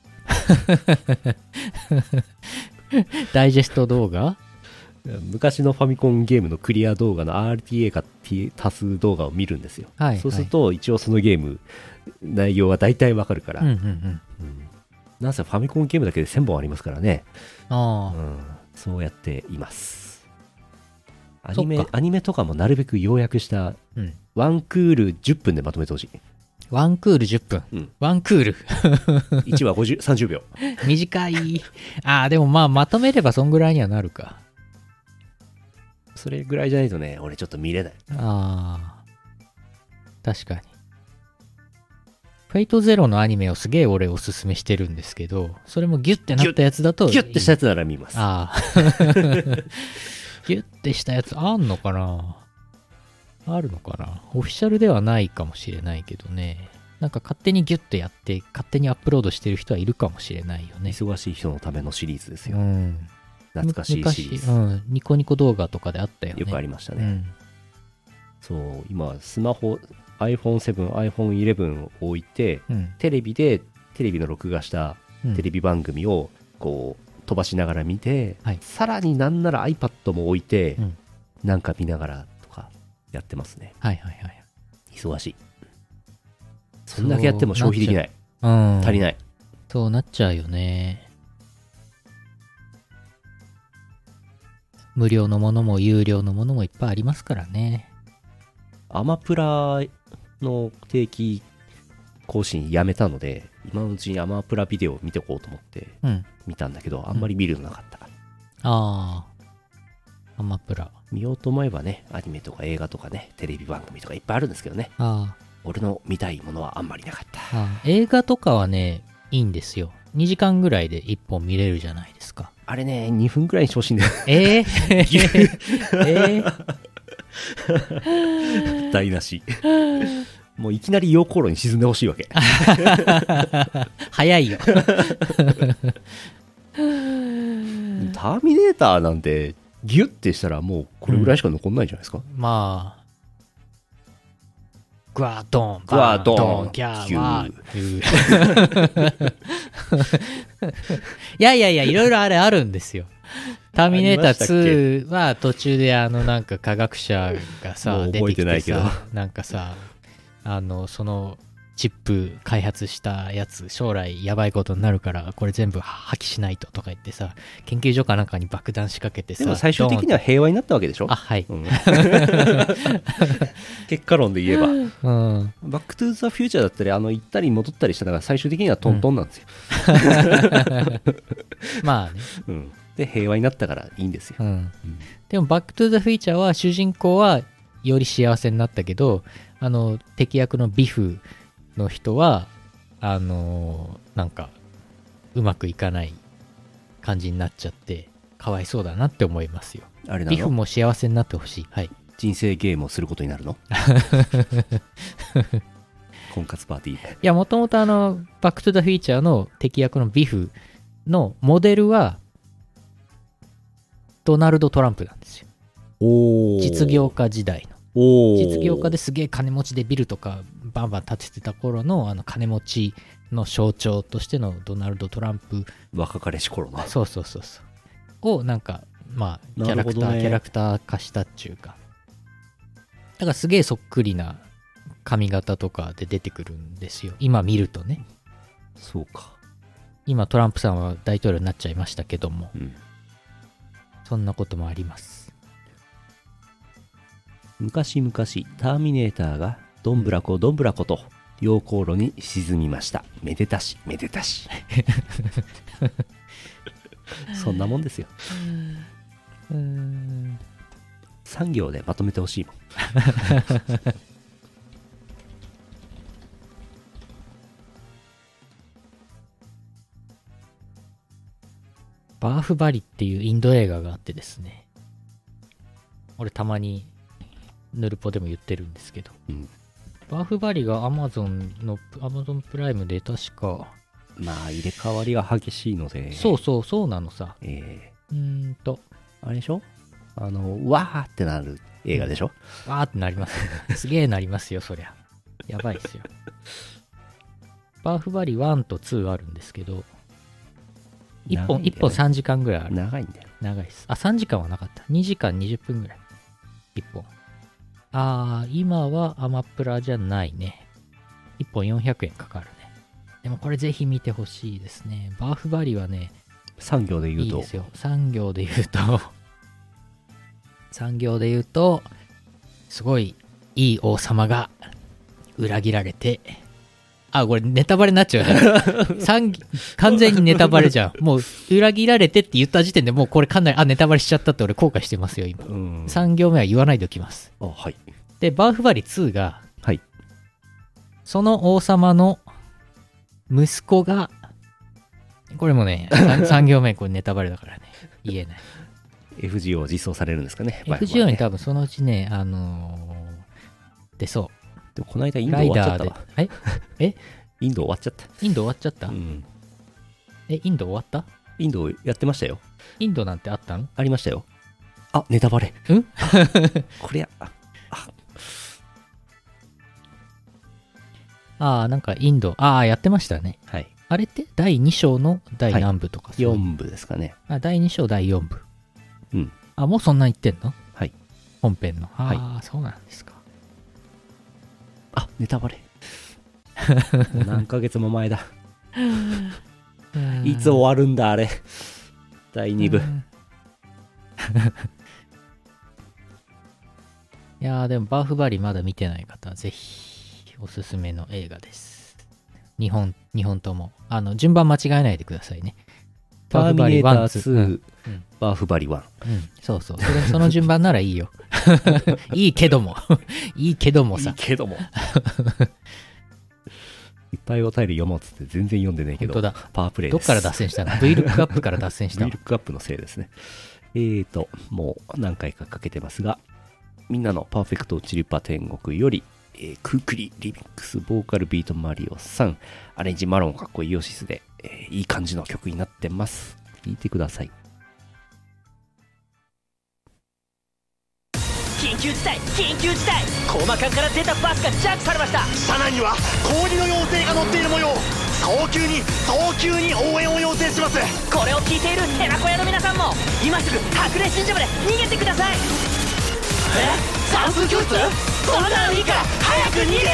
ダイジェスト動画昔のファミコンゲームのクリア動画の アールティーエー か多数動画を見るんですよ、 はい、 そうすると一応そのゲーム内容は大体わかるから、 うんうんうんうんなんせファミコンゲームだけでせんぼんありますからね。 あ、 うん、そうやっています。アニメ、アニメとかもなるべく要約した、うん、ワンクールじゅっぷんでまとめてほしい。 ワンクールじゅっぷん、うん、ワンクールいちわごじゅう、さんじゅうびょう短い。ああでもまあまとめればそんぐらいにはなるか。 それぐらいじゃないとね俺ちょっと見れない。 ああ確かにフェイトゼロのアニメをすげえ俺おすすめしてるんですけど、それもギュッてなったやつだとギュッてしたやつなら見ます。 ああギュッてしたやつあんのかなあるのかな。オフィシャルではないかもしれないけどね、なんか勝手にギュッてやって勝手にアップロードしてる人はいるかもしれないよね。 忙しい人のためのシリーズですよ、 うん、 懐かしいシリーズ、 うん、ニコニコ動画とかであったよね。 よくありましたね、 うん、 そう今スマホアイフォンセブン、アイフォンイレブン を置いて、うん、テレビでテレビの録画したテレビ番組をこう飛ばしながら見て、うん、さらになんなら iPad も置いて、うん、なんか見ながらとかやってますね。 はいはいはい。 忙しい。そんだけやっても消費できない。うん、足りない。 そうなっちゃうよね。無料のものも有料のものもいっぱいありますからね。 アマプラの定期更新やめたので今のうちにアマプラビデオを見ておこうと思って見たんだけど、うん、あんまり見るのなかった、うん、 ああアマプラ見ようと思えばねアニメとか映画とかねテレビ番組とかいっぱいあるんですけどね、あ俺の見たいものはあんまりなかった。 あ映画とかはねいいんですよ。にじかんぐらいでいっぽん見れるじゃないですか。 あれねにふんぐらいにしてほしいんだよ。 えー、えー、台無し。もういきなり溶鉱炉に沈んでほしいわけ。 早いよ。ターミネーターなんてギュッてしたらもうこれぐらいしか残んないじゃないですか、うん、 まあグワードングワードンギャーワーいやいやいやいろいろあれあるんですよ。ターミネーターツーは途中であのなんか科学者がさ出てきてさなんかさあのそのチップ開発したやつ将来やばいことになるからこれ全部破棄しないととか言ってさ研究所かなんかに爆弾仕掛けてさ、 でも最終的には平和になったわけでしょ。 あはい、うん、 結果論で言えば、うん、 バックトゥーザフューチャーだったりあの行ったり戻ったりしたのが最終的にはトントンなんですよ、うん、 まあね、 うん、で平和になったからいいんですよ、うんうん、 でもバックトゥーザフューチャーは主人公はより幸せになったけどあの敵役のビフの人はあのー、なんかうまくいかない感じになっちゃってかわいそうだなって思いますよ。 あれなの？ ビフも幸せになってほしい。はい。 人生ゲームをすることになるの？婚活パーティー。 いやもともとあのバックトゥザフィーチャーの敵役のビフのモデルはドナルド・トランプなんですよ。 おー。 実業家時代の。実業家ですげえ金持ちでビルとかバンバン建ててた頃のあの金持ちの象徴としてのドナルド・トランプ若かりし頃なそうそうそうそうをなんかまあキャラクター、ね、キャラクター化したっちゅうかだからすげえそっくりな髪型とかで出てくるんですよ今見るとね。 そうか今トランプさんは大統領になっちゃいましたけども、うん、そんなこともあります。 昔々ターミネーターがどんぶらこどんぶらこと溶鉱炉に沈みました。めでたしめでたしそんなもんですよ。うーんさん行でまとめてほしいもんバーフバリっていうインド映画があってですね俺たまにヌルポでも言ってるんですけど、うん、バーフバリが Amazon の Amazon プライムで確かまあ入れ替わりが激しいのでそうそうそうなのさ、 えー、うーんとあれでしょあのわーってなる映画でしょ、 うん、わーってなりますねすげえなりますよそりゃやばいっすよバーフバリワンとツーあるんですけどいっぽん、いっぽんさんじかんぐらいある。 長いんだよ。 長いです。あ、さんじかんはなかった。にじかんにじゅっぷんぐらい。いっぽん。あー、今はアマプラじゃないね。いっぽんよんひゃくえんかかるね。でもこれぜひ見てほしいですね。バーフバリはね、 産業で言うと。 いいですよ。産業で言うと、産業で言うと、すごいいい王様が裏切られて、あ、これネタバレになっちゃうね。産完全にネタバレじゃん。もう裏切られてって言った時点でもうこれかなり、あ、ネタバレしちゃったって俺後悔してますよ、今。 うん。 さん行目は言わないでおきます。 あ、はい。 で、バーフバリツーが、 はい。 その王様の息子が、これもね、さん行目これネタバレだからね、言えない。 エフジーオー 実装されるんですかね。 エフジーオー に多分そのうちね、あのー、出そう。 でもこの間インド終わっちゃったわ。 ええインド終わっちゃった。 インド終わっちゃった、 うん、 え、インド終わった？ インドやってましたよ。 インドなんてあったの？ ありましたよ。あ、ネタバレ。 んこれや。ああー、なんかインド、ああ、やってましたね。 はい。 あれってだいに章の第何部とか、はい、 よん部ですかね。 あ、だいに章だいよん部。 うん。 あ、もうそんな言ってんの？ はい。 本編の。ああ、 はい、 そうなんですか。 あ、ネタバレ。もう何ヶ月も前だ。いつ終わるんだ、あれ。だいに部。 いやー、でもバーフバリまだ見てない方はぜひおすすめの映画です。日本、日本とも。あの、順番間違えないでくださいね。 ターミネーターツー、うん、バーフバリワン。 うん、そうそう。それ、その順番ならいいよ。いいけども。いいけどもさ。 いいけども。いっぱいお便り読もうっつって全然読んでないけど、 本当だ。 パワープレイです。どっから脱線したの？ V ルックアップから脱線した。 V ルックアップのせいですね。えーと、もう何回かかけてますが、みんなのパーフェクトチリパ天国より、えー、クークリリミックスボーカルビートマリオさん、アレンジマロンかっこいいオシスで、えー、いい感じの曲になってます。聴いてください。 緊急事態緊急事態コーマ艦から出たバスがジャックされました。 車内には氷の妖精が乗っている模様。早急に早急に応援を要請します。 これを聞いている寺子屋の皆さんも今すぐ白麗神社まで逃げてください。え算数教室？そんなのいいから早く逃げて。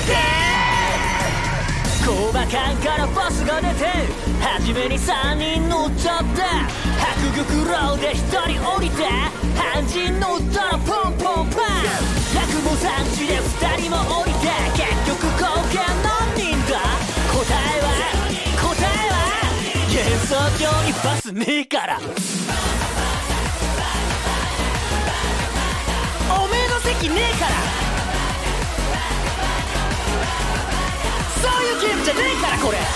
コーマ艦からバスが出て初めにさんにん乗っちゃって白玉でひとり降りて半人乗ったらポンポンパン落語さんちでふたりも降りて結局合計何人だ。答えは答えは幻想郷にバスねえからおめえの席ねえからそういうゲームじゃねえからこれ。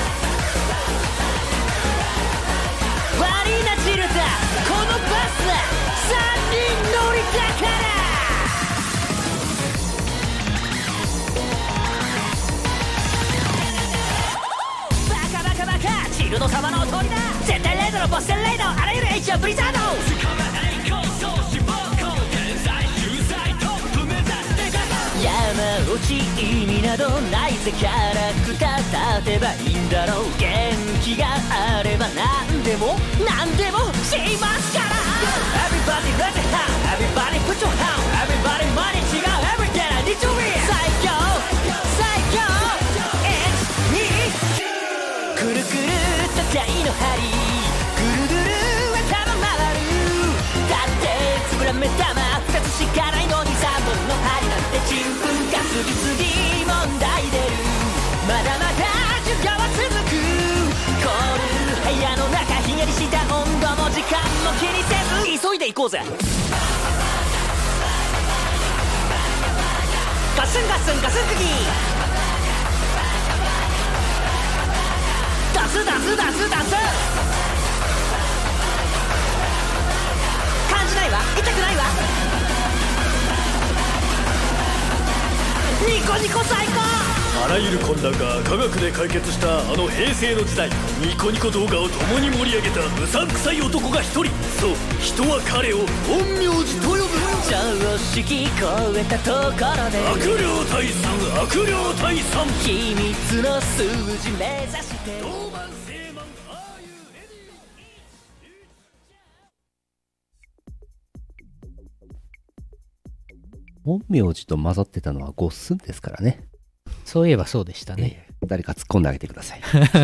悪いなチルタ、このバスさんにん乗りだからバカバカバカチルノ様のお通りだ。絶対レードのボス戦レードあらゆる H はブリザード山落ち意味などないぜキャラクター立てばいいんだろう。元気があれば何でも何でもしますから Everybody let it down Everybody put your hand Everybody 毎日が Every day I need to be 最強最強いちにくるくるっとタイの針ぐるぐる頭回るだってつぶら目玉ふたつしかないのにさんぼんの針なんてちんぷんか次々問題出る。まだまだ授業は続く。コール部屋の中ひんやりした温度も時間も気にせず急いで行こうぜ。ガスンガスンガスン釘ダスダスダスダス感じないわ痛くないわニコニコ最高。 あらゆる混乱が科学で解決したあの平成の時代、ニコニコ動画を共に盛り上げたうさんくさい男が一人。そう、人は彼を陰陽師と呼ぶ。 常識超えたところで悪霊退散悪霊退散秘密の数字目指して銅板聖マンああいうエディ陰陽師と混ざってたのはゴッスンですからね。 そういえばそうでしたね。 えー誰か突っ込んであげてください。 い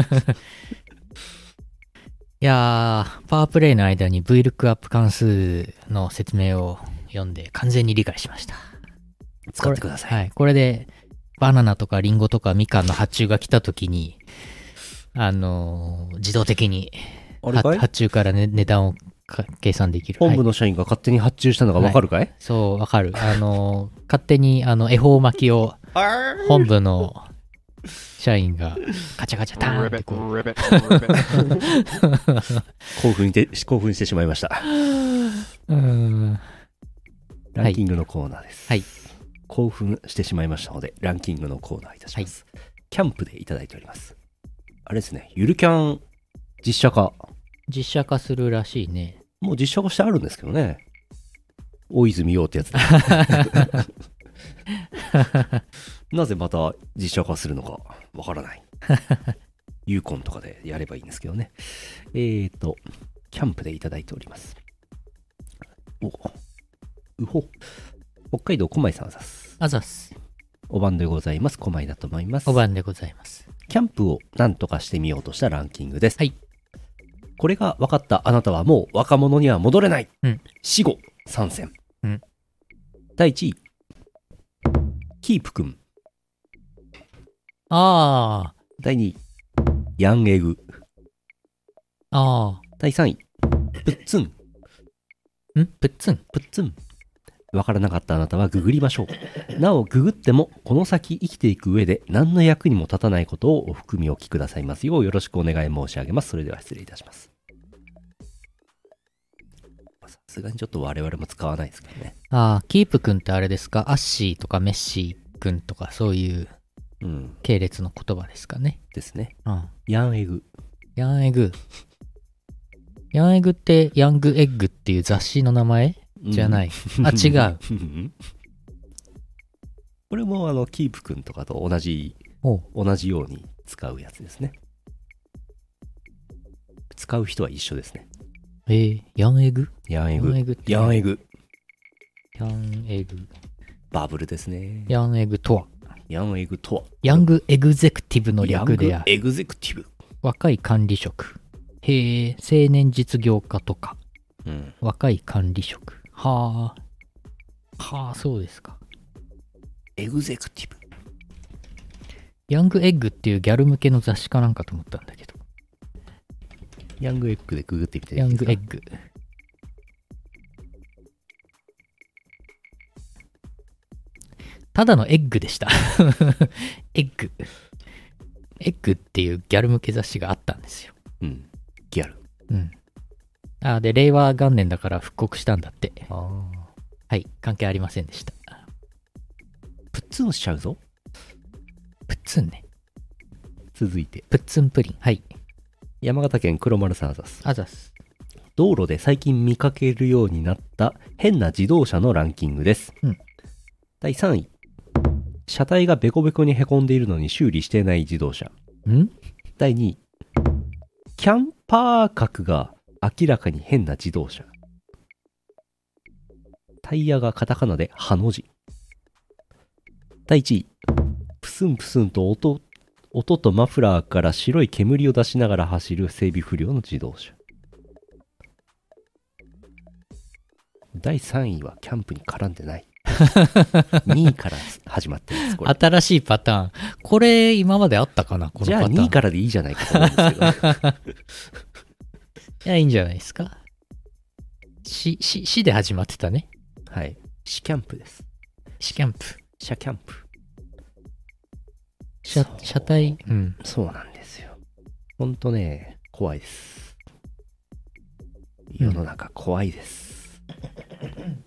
やー、パワープレイの間に ブイルックアップ 関数の説明を読んで完全に理解しました。 使ってください。 はい。これで、バナナとかリンゴとかみかんの発注が来た時に、あのー自動的にあれかいは発注から、ね、値段をか計算できる。 本部はい、 の社員が勝手に発注したのがわかるかい、 そう、わかる。あのー勝手に、あの、恵方巻きを、本部の社員がカチャカチャターンってこう。 興奮して、興奮してしまいました。 うーん。 ランキングのコーナーです。 はい。 興奮してしまいましたので、ランキングのコーナーいたします。キャンプでいただいております。あれですね、ゆるキャン実写化。 実写化するらしいね。 もう実写化してあるんですけどね。大泉洋ってやつで。なぜまた実写化するのかわからない。ユーコンとかでやればいいんですけどね。えーと、キャンプでいただいております。お、うほ。北海道小舞さんあざす。 あざっす。 お晩でございます。小舞だと思います。 お晩でございます。 キャンプを何とかしてみようとしたランキングです。 はい。 これが分かったあなたはもう若者には戻れない。 うん。 死後参戦。 うん。 だいいちい。キープくん。 あだいにい。ヤンエグ。 あ。あだいさんい。プッツン。 あ。んプッツン。 プッツン。わからなかったあなたはググりましょう。なお、ググっても、この先生きていく上で何の役にも立たないことをお含みおきくださいますようよろしくお願い申し上げます。それでは失礼いたします。さすがにちょっと我々も使わないですけどね。 ああ、キープくんってあれですか？アッシーとかメッシーくんとかそういううん。 系列の言葉ですかね。 ですね。 うん。 ヤンエグ。 ヤンエグ。ヤンエグってヤングエッグっていう雑誌の名前じゃない。あ、違う。 これもあの、キープくんとかと同じ、 おう同じように使うやつですね。使う人は一緒ですね。 えー、ヤンエグヤンエグ。 ヤンエグってヤンエグ。 ヤンエグ。 バブルですね。 ヤンエグとはヤンエグとはヤングエグゼクティブの略である。 ヤングエグゼクティブ。 若い管理職。へえ、青年実業家とか。 うん。 若い管理職。はあ。はあ、そうですか。 エグゼクティブ。 ヤングエッグっていうギャル向けの雑誌かなんかと思ったんだけど。 ヤングエッグでググってみていいヤンですか？ グエッグ。ただのエッグでした。エッグ。エッグっていうギャル向け雑誌があったんですよ。 うん。ギャル。 うん。あ、で、令和元年だから復刻したんだって。 ああ。 はい、関係ありませんでした。 プッツンしちゃうぞ。 プッツンね。 続いて。 プッツンプリン。はい。 山形県黒丸さんあざす。 あざす。 道路で最近見かけるようになった変な自動車のランキングです。 うん。 だいさんい。車体がベコベコにへこんでいるのに修理していない自動車。 んだいにい。キャンパー角が明らかに変な自動車。タイヤがカタカナでハの字。だいいちい。プスンプスンと音、音とマフラーから白い煙を出しながら走る整備不良の自動車。だいさんいはキャンプに絡んでない。にいから始まってます、これ。 新しいパターン。これ、今まであったかなこのパターン。 じゃあにいからでいいじゃないかと思うんですけど、ね。 いや、いいんじゃないですか。し、し、しで始まってたね。 はい。シキャンプです。 シキャンプ。 シャキャンプ。 車、車体、うん。 そうなんですよ。ほんとね、怖いです。世の中怖いです。うん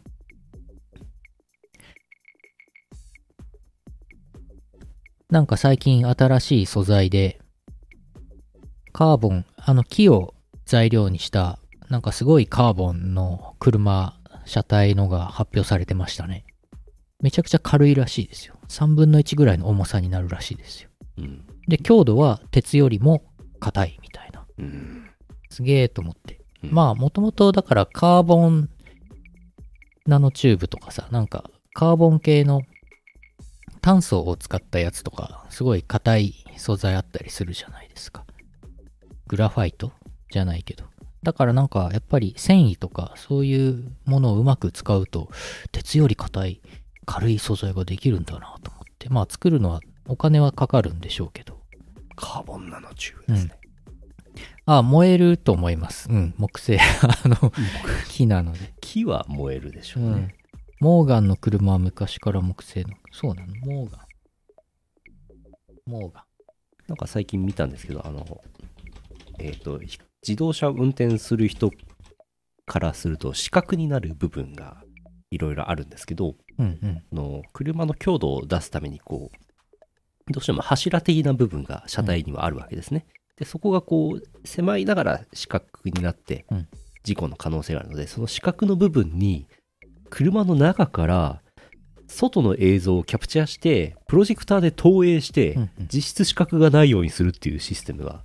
なんか最近新しい素材で、カーボン、あの木を材料にした、なんかすごいカーボンの車、車体のが発表されてましたね。めちゃくちゃ軽いらしいですよ。さんぶんのいちぐらいの重さになるらしいですよ。 うん、 で、強度は鉄よりも硬いみたいな。 うん、 すげえと思って。 うん、 まあ、もともとだからカーボンナノチューブとかさ、なんかカーボン系の炭素を使ったやつとか、すごい硬い素材あったりするじゃないですか。グラファイトじゃないけど。だからなんかやっぱり繊維とかそういうものをうまく使うと、鉄より硬い軽い素材ができるんだなと思って。まあ作るのはお金はかかるんでしょうけど。 カーボンナノチューブですね。 うん、あ、燃えると思います。うん、木製。あの、木なので。 木は燃えるでしょうね。うん、 モーガンの車は昔から木製の。そうなのモーガン。モーガン。 なんか最近見たんですけど、あの、えっと、自動車運転する人からすると死角になる部分がいろいろあるんですけど、 うんうん、 の車の強度を出すためにこう、どうしても柱的な部分が車体にはあるわけですね。うん、で、そこがこう、狭いながら死角になって事故の可能性があるので、その死角の部分に車の中から外の映像をキャプチャーしてプロジェクターで投影して実質死角がないようにするっていうシステムが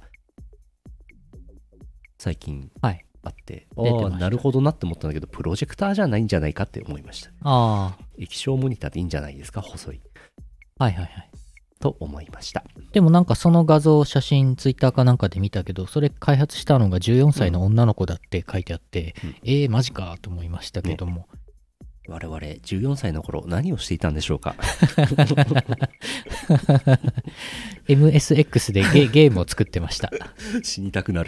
最近あって、はい、ああなるほどなって思ったんだけど、プロジェクターじゃないんじゃないかって思いました。 ああ、 液晶モニターでいいんじゃないですか、細い。 はいはいはいと思いました。 でもなんかその画像写真ツイッターかなんかで見たけど、それ開発したのがじゅうよんさいの女の子だって書いてあって、うん、えーマジかと思いましたけども、ね、 我々じゅうよんさいの頃何をしていたんでしょうか。 エムエスエックス で ゲ, ゲームを作ってました。 死にたくなる。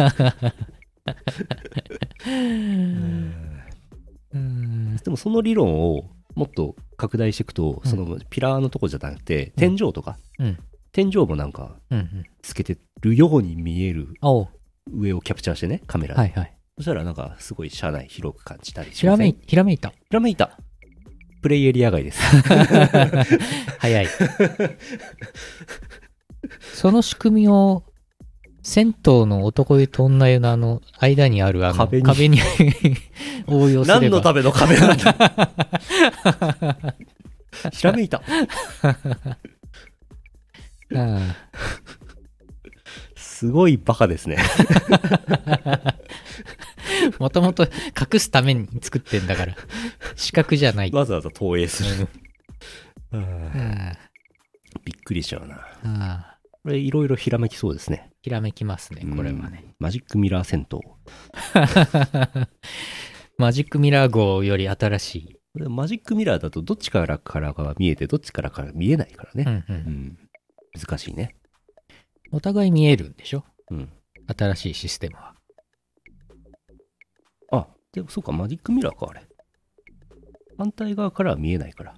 うんでもその理論をもっと拡大していくと、うん、そのピラーのとこじゃなくて天井とか、うん、天井もなんかつけてるように見える上をキャプチャーしてね、カメラで、はいはい、そしたらなんかすごい車内広く感じたりしません？ ひらめいたひらめいたプレイエリア外です。 早い。その仕組みを銭湯の男湯と女湯のあの間にあるあの壁に、壁に応用すれば。 何のための壁なんだ。ひらめいた。 あすごいバカですね。 もともと隠すために作ってんだから視覚じゃない。 わざわざ投影する。うん、びっくりしちゃうな。 あこれいろいろひらめきそうですね。 ひらめきますね、これはね。 マジックミラー銭湯。 マジックミラー号より新しい。 マジックミラーだとどっちからからが見えてどっちからから見えないからね。 うんうんうん、 難しいね。 お互い見えるんでしょ、 うん、 新しいシステムは。 あ、でもそうか、マジックミラーか、あれ。反対側からは見えないから。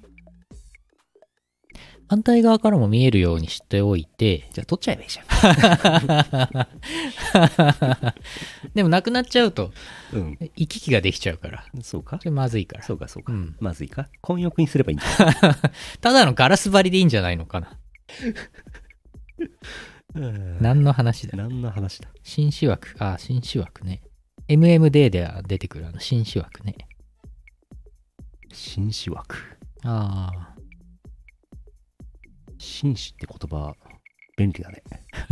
反対側からも見えるようにしておいて、 じゃあ撮っちゃえばいいじゃん。 でもなくなっちゃうと、 うん、 行き来ができちゃうから。 そうか。 それまずいから。 そうかそうか。 うん、 まずいか。混浴にすればいいんだ。 ただのガラス張りでいいんじゃないのかな。何の話だ。 何の話だ。 新思枠。あ、新思枠ね。エムエムディー では出てくるあの新思枠ね。 新思枠。 ああ。 紳士って言葉便利だね。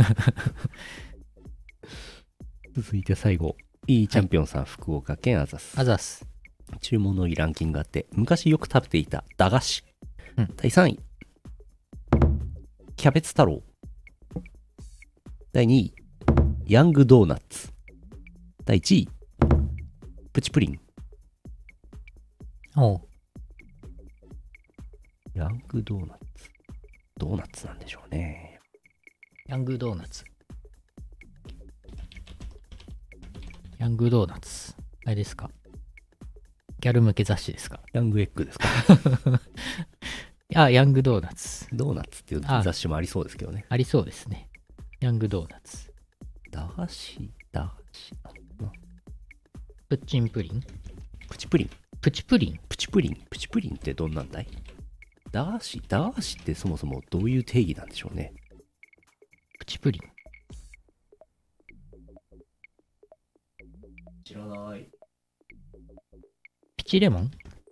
続いて最後、いいチャンピオンさん、はい、福岡県あざす。 あざす。 注文のいいランキングがあって、昔よく食べていた駄菓子、うん、だいさんいキャベツ太郎、だいにいヤングドーナツ、だいいちいプチプリン。 おう。 ヤングドーナツ、ドーナツなんでしょうね。 ヤングドーナツ。ヤングドーナツ。あれですか？ギャル向け雑誌ですか？ ヤングエッグですか？ あ、ヤングドーナツ。 ドーナツっていう雑誌もありそうですけどね。 ありそうですね。ヤングドーナツ。 駄菓子、駄菓子。 プッチンプリン？ プチプリン。 プチプリン？ プチプリン。プチプリンってどんなんだい？駄菓子、駄菓子ってそもそもどういう定義なんでしょうね。 プチプリン。 知らない。 ピチレモン？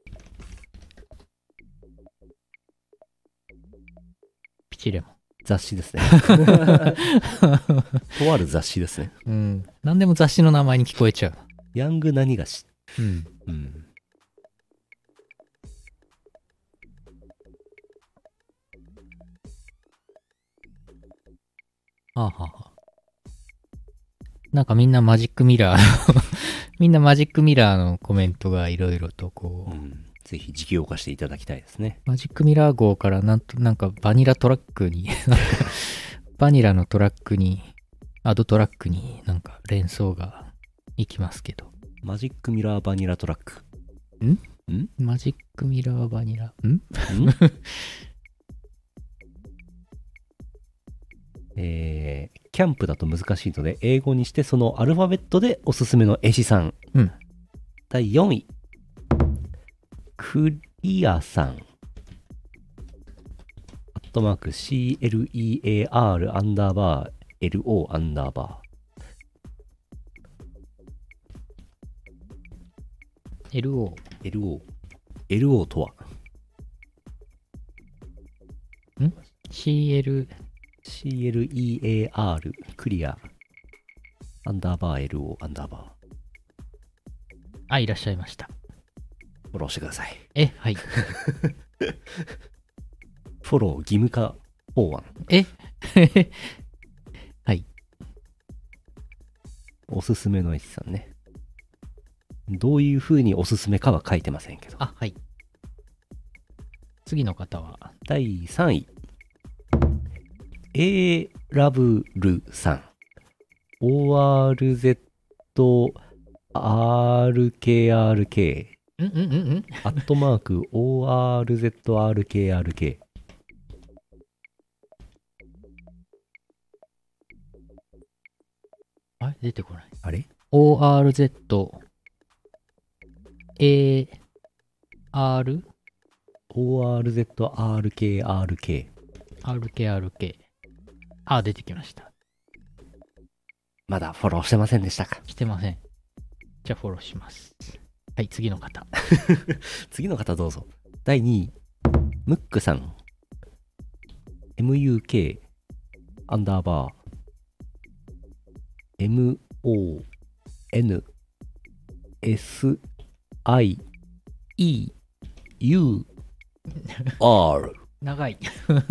ピチレモン。 雑誌ですね。とある雑誌ですね。 うん。何でも雑誌の名前に聞こえちゃう。 ヤング何菓子。 うん。 うん。 はあ、はあ、なんかみんなマジックミラーのみんなマジックミラーのコメントがいろいろとこう、 うん、ぜひ実用化していただきたいですね。 マジックミラー号からなんとなんかバニラトラックにバニラのトラックにアドトラックになんか連想がいきますけど。 マジックミラーバニラトラック。 んんマジックミラーバニラ。んんえー、キャンプだと難しいので、英語にしてそのアルファベットでおすすめの絵師さん。 うん。 だいよんい。クリアさん。アットマーク シーエルイーエーアール アンダーバー エルオー アンダーバー。エルオー。 エルオー。エルオー とはん ?シーエル。 シーエルイーエーアール クリアアンダーバー エルオー アンダーバー。 あ、いらっしゃいました。 フォローしてください。 え、はい。 フォロー義務化法案。 えはい。 おすすめの絵師さんね。どういう風におすすめかは書いてませんけど。 あ、はい。次の方はだいさんい。A ラブルさん。オーアールゼットアールケーアールケー。 んんんんアットマーク オーアールゼットアールケーアールケー。 あれ出てこない。 あれオーアールゼット エーアールオーアールゼットアールケーアールケー。 アールケーアールケー。あ、出てきました。 まだフォローしてませんでしたか？ してません。じゃあフォローします。はい、次の方。 次の方どうぞ。だいにい。ムックさん。エムユーケー アンダーバー エムオーエヌエスアイイーユーアール。 長い。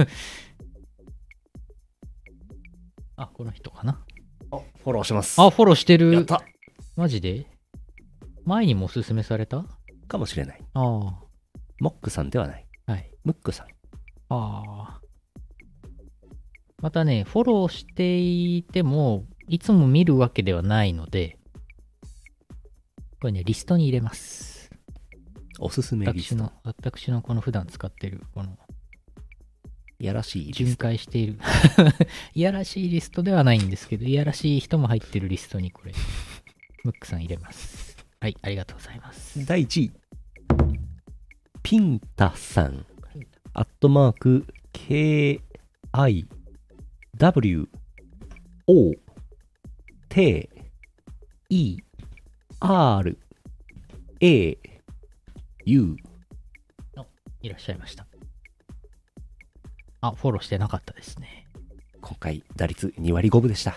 あ、この人かな。 あ、フォローします。 あ、フォローしてる。 やった。 マジで？前にもおすすめされた？ かもしれない。 ああ。 モックさんではない。 はい。 ムックさん。 ああ。またね、フォローしていても、いつも見るわけではないので、これね、リストに入れます。 おすすめリスト。 私の、私のこの普段使ってる、この、 いやらしいリスト。 巡回している。いやらしいリストではないんですけど、いやらしい人も入ってるリストにこれ、ムックさん入れます。はい、ありがとうございます。 だいいちい。ピンタさん。アットマーク ケーアイダブリューオーティーイーアールエーユー。 いらっしゃいました。あ、フォローしてなかったですね。 今回打率にわりごぶでした。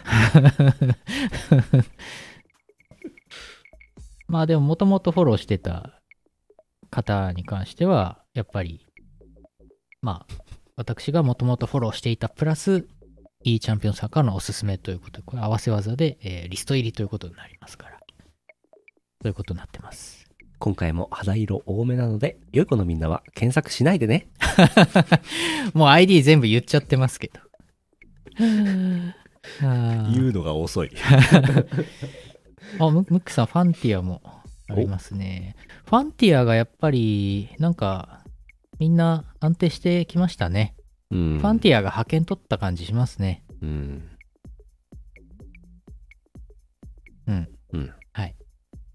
まあでももともとフォローしてた方に関しては、やっぱり、まあ、私がもともとフォローしていたプラス、いいチャンピオンさんからのおすすめということで、これ合わせ技で、えー、リスト入りということになりますから。そういうことになってます。 今回も肌色多めなので、良い子のみんなは検索しないでね。 もう アイディー 全部言っちゃってますけど。言うのが遅い。 あ、ムックさん、ファンティアもありますね。ファンティアがやっぱり、なんか、みんな安定してきましたね。 うん、 ファンティアが派遣取った感じしますね。 うん。 うん。 うん。 はい。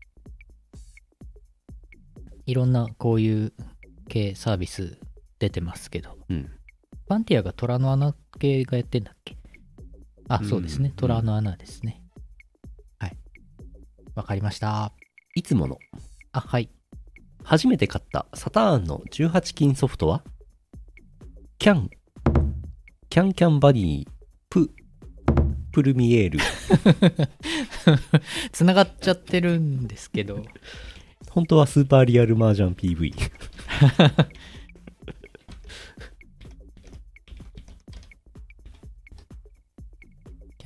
いろんなこういう系サービス出てますけど。 うん。 ファンティアが虎の穴系がやってんだっけ？あ、そうですね。虎の穴ですね。はい。わかりました。 いつもの。 あ、はい。 初めて買ったサターンのじゅうはち金ソフトはキャン、キャンキャンバディ、プ、プルミエール。 つながっちゃってるんですけど。 本当はスーパーリアルマージャン ピーブイ。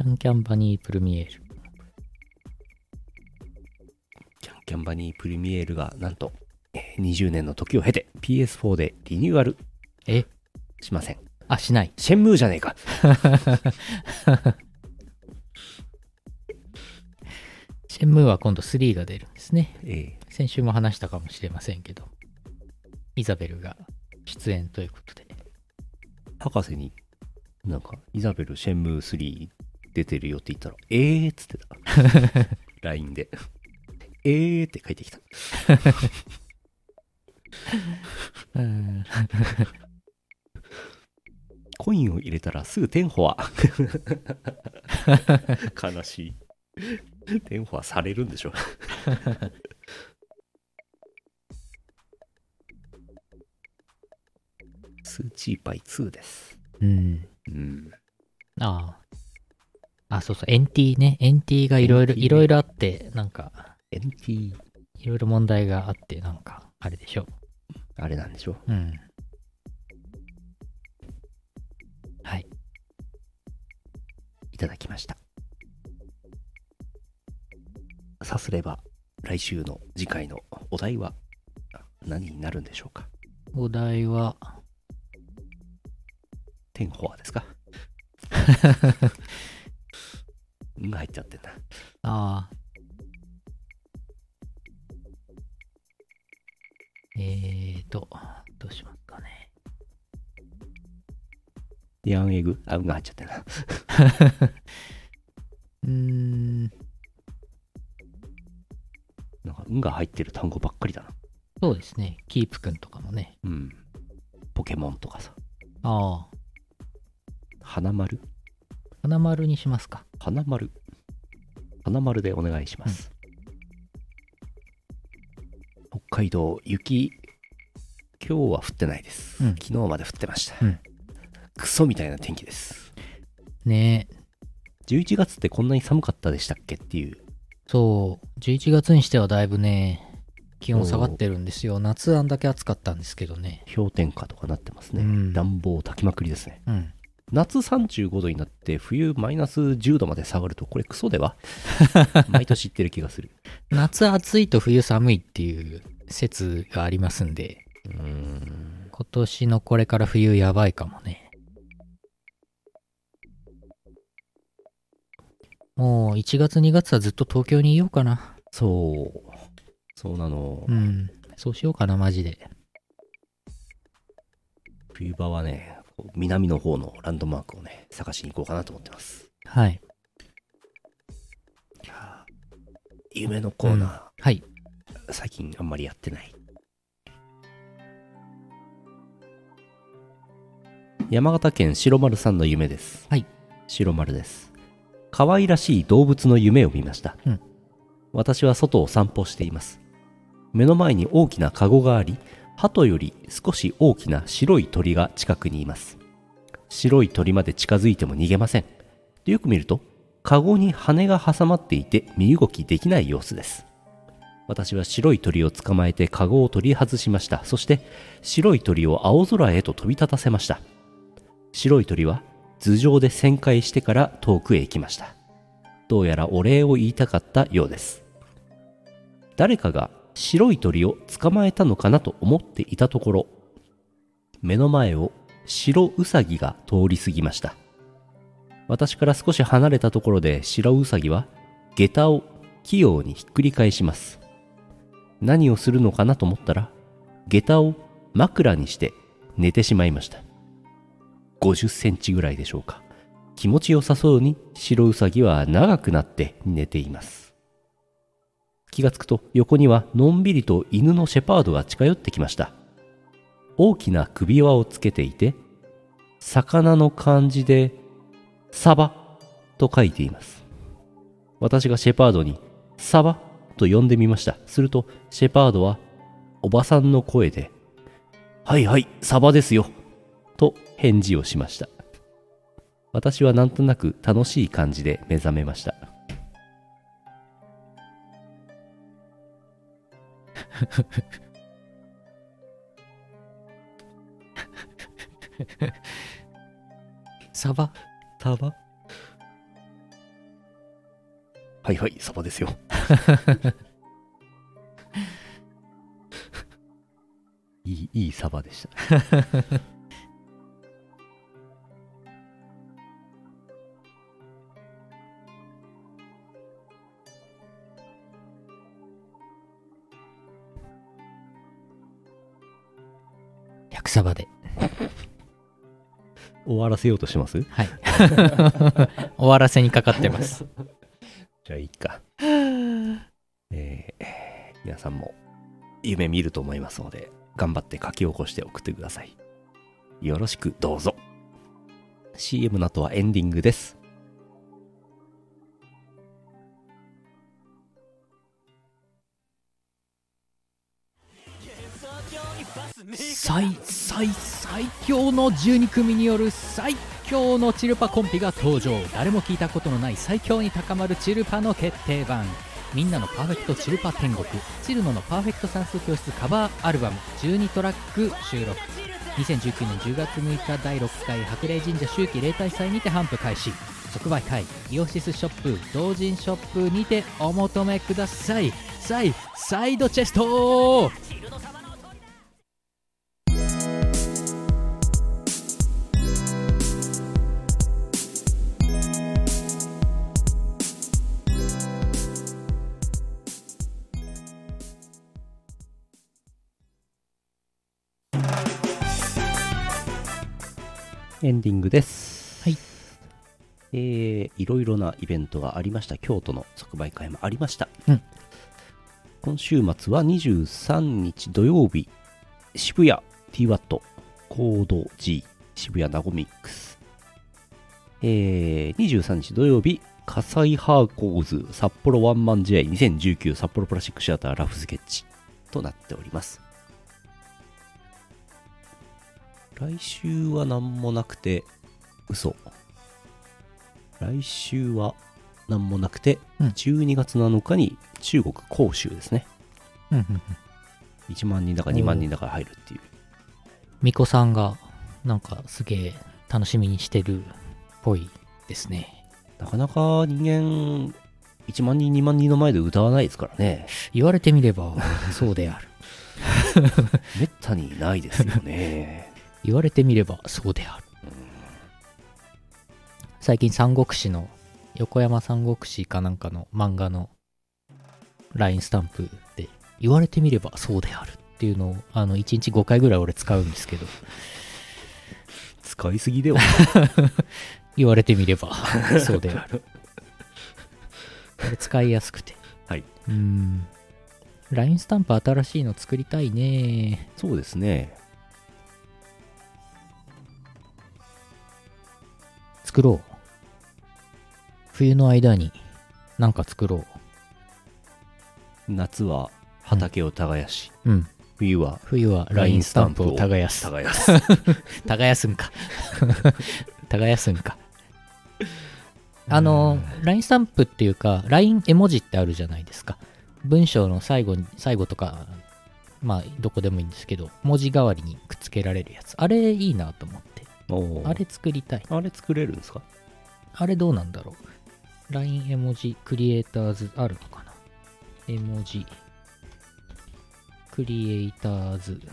キャンキャンバニープルミエール。 キャンキャンバニープルミエールがなんとえーにじゅうねんの時を経て ピーエスフォー でリニューアルえしません。 あ、しない。 シェンムーじゃねえか。 シェンムーは今度スリーが出るんですね。 え先週も話したかもしれませんけど、イザベルが出演ということで。 ー、博士になんかイザベルシェンムースリー出てるよって言ったらえーっつってた。ライン でえーって書いてきた。 うんコインを入れたらすぐテンフォア。悲しい。テンフォアされるんでしょ。スーチーパイツーです。 うん。 うん。 ああ。あ、そうそう、エヌティー ね。エヌティー がいろいろ、 エヌティー ねいろいろあって、なんか、 エヌティー、 いろいろ問題があって、なんか、あれでしょ。 あれなんでしょ。 うん。はい。 いただきました。さすれば、来週の次回のお題は何になるんでしょうか。 お題は、 テンフォアですか。んが入っちゃってんだ。 ああ。えーと、どうしますかね。 ヤンエグ、あ、んが入っちゃってんだ。 うーん。 なんか、んが入ってる単語ばっかりだな。 そうですね。キープくんとかもね。 うん。ポケモンとかさ。 ああ。 花丸花丸にしますか。 花丸。花丸でお願いします。うん、北海道、雪、今日は降ってないです。うん、昨日まで降ってました。うん、クソみたいな天気です。 ねえ。 じゅういちがつってこんなに寒かったでしたっけっていう。 そう。じゅういちがつにしてはだいぶね、気温下がってるんですよ。夏あんだけ暑かったんですけどね。 氷点下とかなってますね。うん、暖房焚きまくりですね。うん、夏さんじゅうごどになって冬マイナスじゅうどまで下がるとこれクソでは毎年言ってる気がする。 夏暑いと冬寒いっていう説がありますんで、 うーん、 今年のこれから冬やばいかもね。もういちがつにがつはずっと東京にいようかな。 そうそうなの。 うん、そうしようかなマジで。 冬場はね、南の方のランドマークをね探しに行こうかなと思ってます。 はい。 いや夢のコーナー、うん、 はい。 最近あんまりやってない。山形県白丸さんの夢です。 はい。 白丸です。可愛らしい動物の夢を見ました。 うん、 私は外を散歩しています。目の前に大きなカゴがあり、鳩より少し大きな白い鳥が近くにいます。白い鳥まで近づいても逃げません。でよく見ると、カゴに羽が挟まっていて身動きできない様子です。私は白い鳥を捕まえてカゴを取り外しました。そして白い鳥を青空へと飛び立たせました。白い鳥は頭上で旋回してから遠くへ行きました。どうやらお礼を言いたかったようです。誰かが白い鳥を捕まえたのかなと思っていたところ、目の前を白ウサギが通り過ぎました。私から少し離れたところで白ウサギは下駄を器用にひっくり返します。何をするのかなと思ったら、下駄を枕にして寝てしまいました。ごじゅっセンチぐらいでしょうか。気持ちよさそうに白ウサギは長くなって寝ています。気がつくと横にはのんびりと犬のシェパードが近寄ってきました。大きな首輪をつけていて、魚の漢字でサバと書いています。私がシェパードにサバと呼んでみました。するとシェパードはおばさんの声で、はいはいサバですよと返事をしました。私はなんとなく楽しい感じで目覚めました。 サバサバはいはい、サバですよ。いい、いいサバでした。 百サバで。 終わらせようとします？ はい。終わらせにかかってます。 じゃあいいか。えー、皆さんも夢見ると思いますので、頑張って書き起こして送ってください。よろしくどうぞ。シーエム の後はエンディングです。 最最最強のじゅうに組による最強のチルパコンビが登場。誰も聞いたことのない最強に高まるチルパの決定版。みんなのパーフェクトチルパ天国、チルノのパーフェクト算数教室カバーアルバムじゅうにトラック収録。にせんじゅうきゅうねんじゅうがつむいかだいろっかい白麗神社秋季例大祭にて販布開始。即売会、イオシスショップ、同人ショップにてお求めください。サイサイドチェスト。 エンディングです。 はい。 えー、いろいろなイベントがありました。京都の即売会もありました。 うん、 今週末はにじゅうさんにち土曜日、渋谷 ティーワット コード G 渋谷ナゴミックス。えー、にじゅうさんにち土曜日、火災ハーコーズ札幌ワンマン試合にせんじゅうきゅう札幌プラスチックシアターラフスケッチとなっております。来週は何もなくて、嘘。来週は何もなくて、 うん、 じゅうにがつなのかに中国広州ですね。 うんうんうん、 いちまんにんだかにまんにんだか入るっていう。 みこさんがなんかすげえ楽しみにしてるっぽいですね。 なかなか人間いちまんにんにまんにんの前で歌わないですからね。 言われてみればそうである。 めったにないですよね。 言われてみればそうである。うん、最近三国志の横山三国志かなんかの漫画の ライン スタンプで言われてみればそうであるっていうのをあのいちにちごかいぐらい俺使うんですけど、 使いすぎでは言われてみればそうである。これ使いやすくて、 はい、 うーん ライン スタンプ新しいの作りたいね。 そうですね。 作ろう。冬の間になんか作ろう。夏は畑を耕し、 うん、 冬は冬は ライン スタンプを耕す。 耕す。 耕すんか。耕すんか。あの、ライン スタンプっていうか、ライン 絵文字ってあるじゃないですか。文章の最後に、最後とか、まあ、どこでもいいんですけど、文字代わりにくっつけられるやつ。あれいいなと思って。あれ作りたい。 あれ作れるんですか？ あれどうなんだろう。ライン 絵文字クリエイターズあるのかな。絵文字クリエイターズ。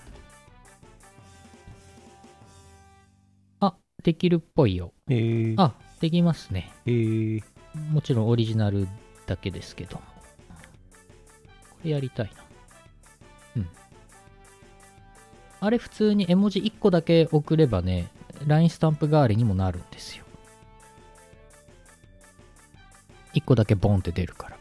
あ、できるっぽいよ。 へー。 あ、できますね。 へー。 もちろんオリジナルだけですけど。これやりたいな。うん。あれ普通に絵文字いっこだけ送ればね、ライン スタンプ代わりにもなるんですよ。いっこだけボンって出るから。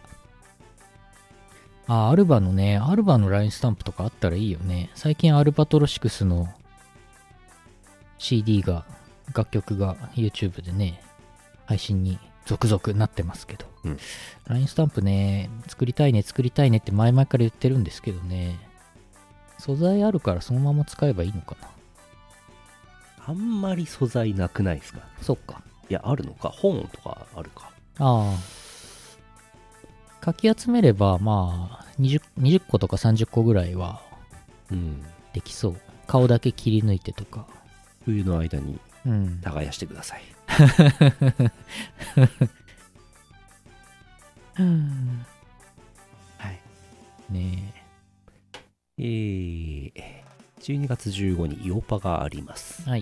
あ、アルバのね、アルバの ライン スタンプとかあったらいいよね。最近アルバトロシクスの シーディー が、楽曲が YouTube でね、配信に続々なってますけど、 うん、 ライン スタンプね、作りたいね、作りたいねって前々から言ってるんですけどね、素材あるからそのまま使えばいいのかな。 あんまり素材なくないですか？ そっか。 いや、あるのか。本とかあるか。 ああ。かき集めれば、まあ20、にじゅっことかさんじゅっこぐらいはできそう。うん、顔だけ切り抜いてとか。 冬の間に耕してください。うん、 はいねえー、じゅうにがつじゅうごにちにイオパがあります。 え。はい。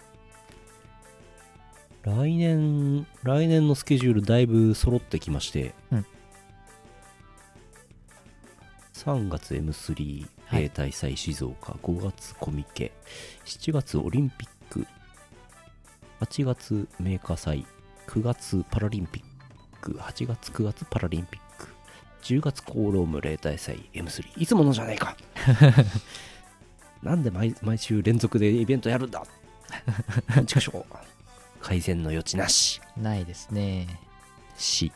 来年、来年のスケジュールだいぶ揃ってきまして、 うん、 さんがつ エムスリー、 はい、 兵隊祭静岡、ごがつコミケ、しちがつオリンピック、はちがつメーカー祭、くがつパラリンピック、はちがつくがつパラリンピック、じゅうがつコーローム例大祭 エムスリー、いつものじゃねえかなんで 毎, 毎週連続でイベントやるんだちくしょう、改善の余地なし。 ないですね。 し